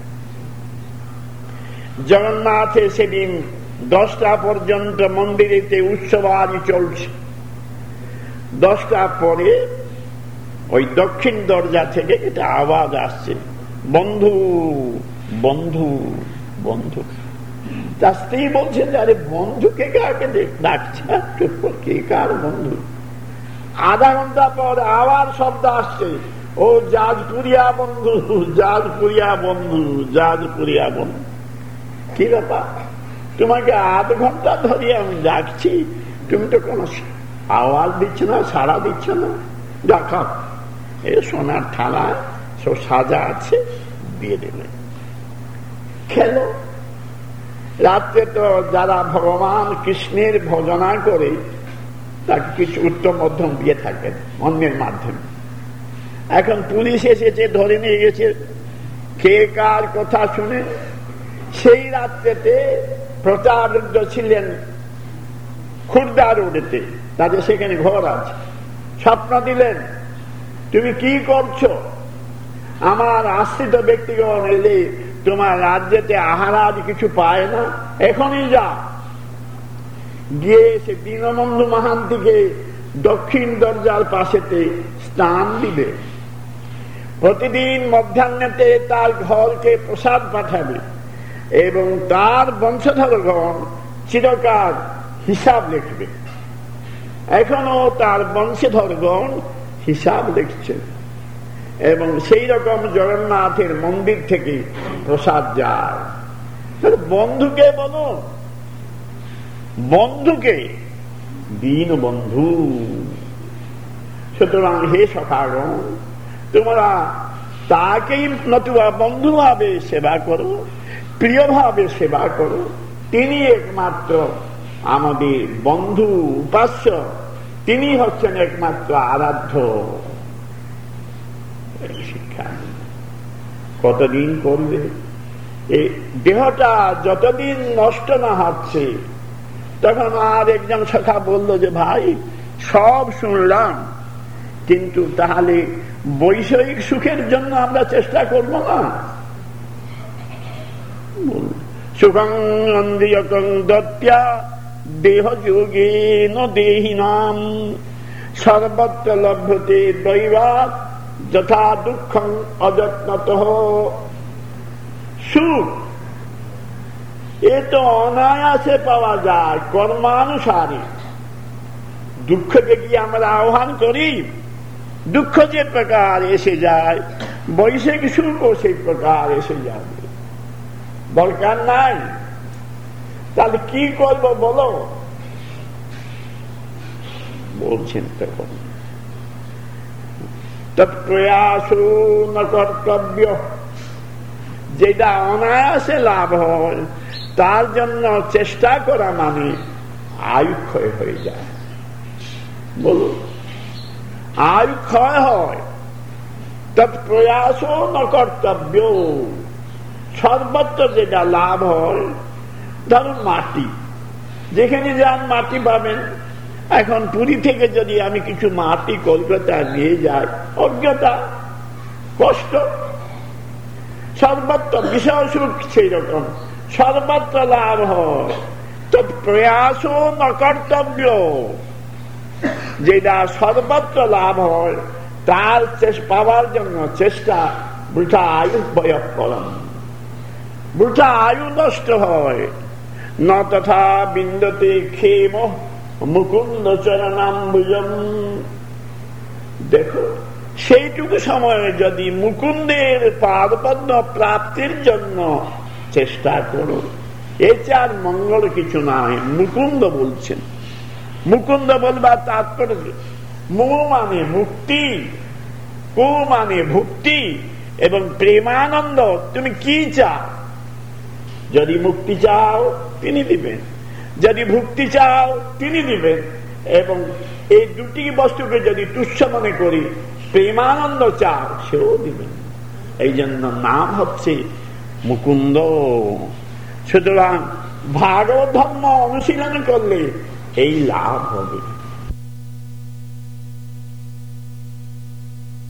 জগন্নাথে সেদিন 10টা পর্যন্ত মন্দিরেতে উৎসব আদি চলছে। 10টা পরে ওই দক্ষিণ দরজা থেকে একটা আওয়াজ আসছে, বন্ধু বন্ধু বন্ধু। তার স্ত্রী বলছেন, আরে বন্ধুকে কাকে ডাকছে? চুপ, কে কার বন্ধু? আধা ঘন্টা পর আবার শব্দ আসছে, ও জাজপুরিয়া বন্ধু, জাজপুরিয়া বন্ধু, জাজপুরিয়া বন্ধু। কি ব্যাপার? তোমাকে আধ ঘন্টা ধরে আমি ডাকছি, তুমি তো কোনো আওয়াজ দিচ্ছ না, সাড়া দিচ্ছ না। দেখো এই সোনার থালা সব সাজা আছে, দিয়ে দেবে, খেলো। রাত্রে তো যারা ভগবান কৃষ্ণের ভজনা করে তাকে কিছু উত্তম মধ্যম দিয়ে থাকেন অন্যের মাধ্যমে। এখন পুলিশ এসেছে, ধরে নিয়ে গেছে, কে কার কথা শুনে। সেই রাত্রেতে প্রতারুদ্ধ ছিলেন খুর্দা রোডেতে, তাদের সেখানে ঘর আছে। স্বপ্ন দিলেন, তুমি কি করছো? আমার আশ্রিত ব্যক্তিগণ এলে তোমার রাজ্যেতে আহার আদি কিছু পায় না, এখনই যা। গিয়ে সে দীনবন্ধু মহান্তিকে দক্ষিণ দরজার পাশেতে স্নান দিবে, প্রতিদিন মধ্যাহ্নেতে তার ঘরকে প্রসাদ পাঠাবে এবং তার বংশধরগণ চিরকাল হিসাব লিখবে। এখনো তার বংশধরগণ হিসাব লিখছেন এবং সেই রকম জগন্নাথের মন্দির থেকে প্রসাদ যায়। বন্ধুকে বলো, বন্ধুকে দীন বন্ধু। সুতরাং হে সখাগণ, তোমরা তাকেই নতুবা বন্ধু ভাবে সেবা করো, প্রিয় ভাবে সেবা করো। তিনি একমাত্র আমাদের বন্ধু, উপাস্য, তিনি হচ্ছেন একমাত্র আরাধ্য। শিক্ষা কতদিন করবে? এই দেহটা যতদিন নষ্ট না হচ্ছে, তখন আর একজন সখা বলল যে ভাই সব শুনলাম, কিন্তু তাহলে বৈষয়িক সুখের জন্য আমরা চেষ্টা করব না? সুখং ইন্দ্রিয়কং দত্যা দেহ যোগেন দেহিনাম সর্বত্র লভ্যতে দৈবাৎ যথা দুঃখং অযত্নতঃ। সুখ এ তো অনায়াসে পাওয়া যায় কর্মানুসারে। দুঃখকে কি আমরা আহ্বান করি? দুঃখ যে প্রকার এসে যায়, বৈষয়িক সুখও সেই প্রকার এসে যাবে, দরকার নাই। তাহলে কি করবো বলো? বলছেন তখন তৎপ্রয়াস ন কর্তব্য। যেটা অনায়াসে লাভ হয় তার জন্য চেষ্টা করা মানে আয়ু ক্ষয় হয়ে যায়। বলুন, আয়ু ক্ষয় হয়। তৎপ্রয়াস ন কর্তব্য। সর্বত্র যেটা লাভ হয়, ধরুন মাটি, যেখানে যান মাটি পাবেন। এখন পুরী থেকে যদি আমি কিছু মাটি কলকাতায় নিয়ে যাই, অজ্ঞতা, কষ্ট। সর্বত্র বিষয় সুখ সেই রকম, সর্বত্র লাভ হয়। তো প্রয়াস ন কর্তব্য। যেটা সর্বত্র লাভ হয় তার পাওয়ার জন্য চেষ্টা বৃথা আয়ু ব্যয় করণ, বৃথা আয়ু নষ্ট হয়। ন তথা বিন্দতে ক্ষেম মুকুন্দ চরণাম্বুজম। দেখো, সেইটুকু সময়ে যদি মুকুন্দের পাদপদ্ম প্রাপ্তির জন্য চেষ্টা করো, এছাড় মঙ্গল কিছু নয়। মুকুন্দ বলছেন। মুকুন্দ বলবার তাৎপর্য, মু মানে মুক্তি, কু মানে ভুক্তি এবং প্রেমানন্দ। তুমি কি চাও? যদি মুক্তি চাও তিনি দিবেন, যদি ভুক্তি চাও তিনি দিবেন। এবং এই দুটি বস্তুকে যদি তুচ্ছ মনে করি, প্রেমানন্দ চাও, সেও দিবেন। এই জন্য নাম হচ্ছে মুকুন্দ। সুতরাং ভাগবত ধর্ম অনুশীলন করলে এই লাভ হবে।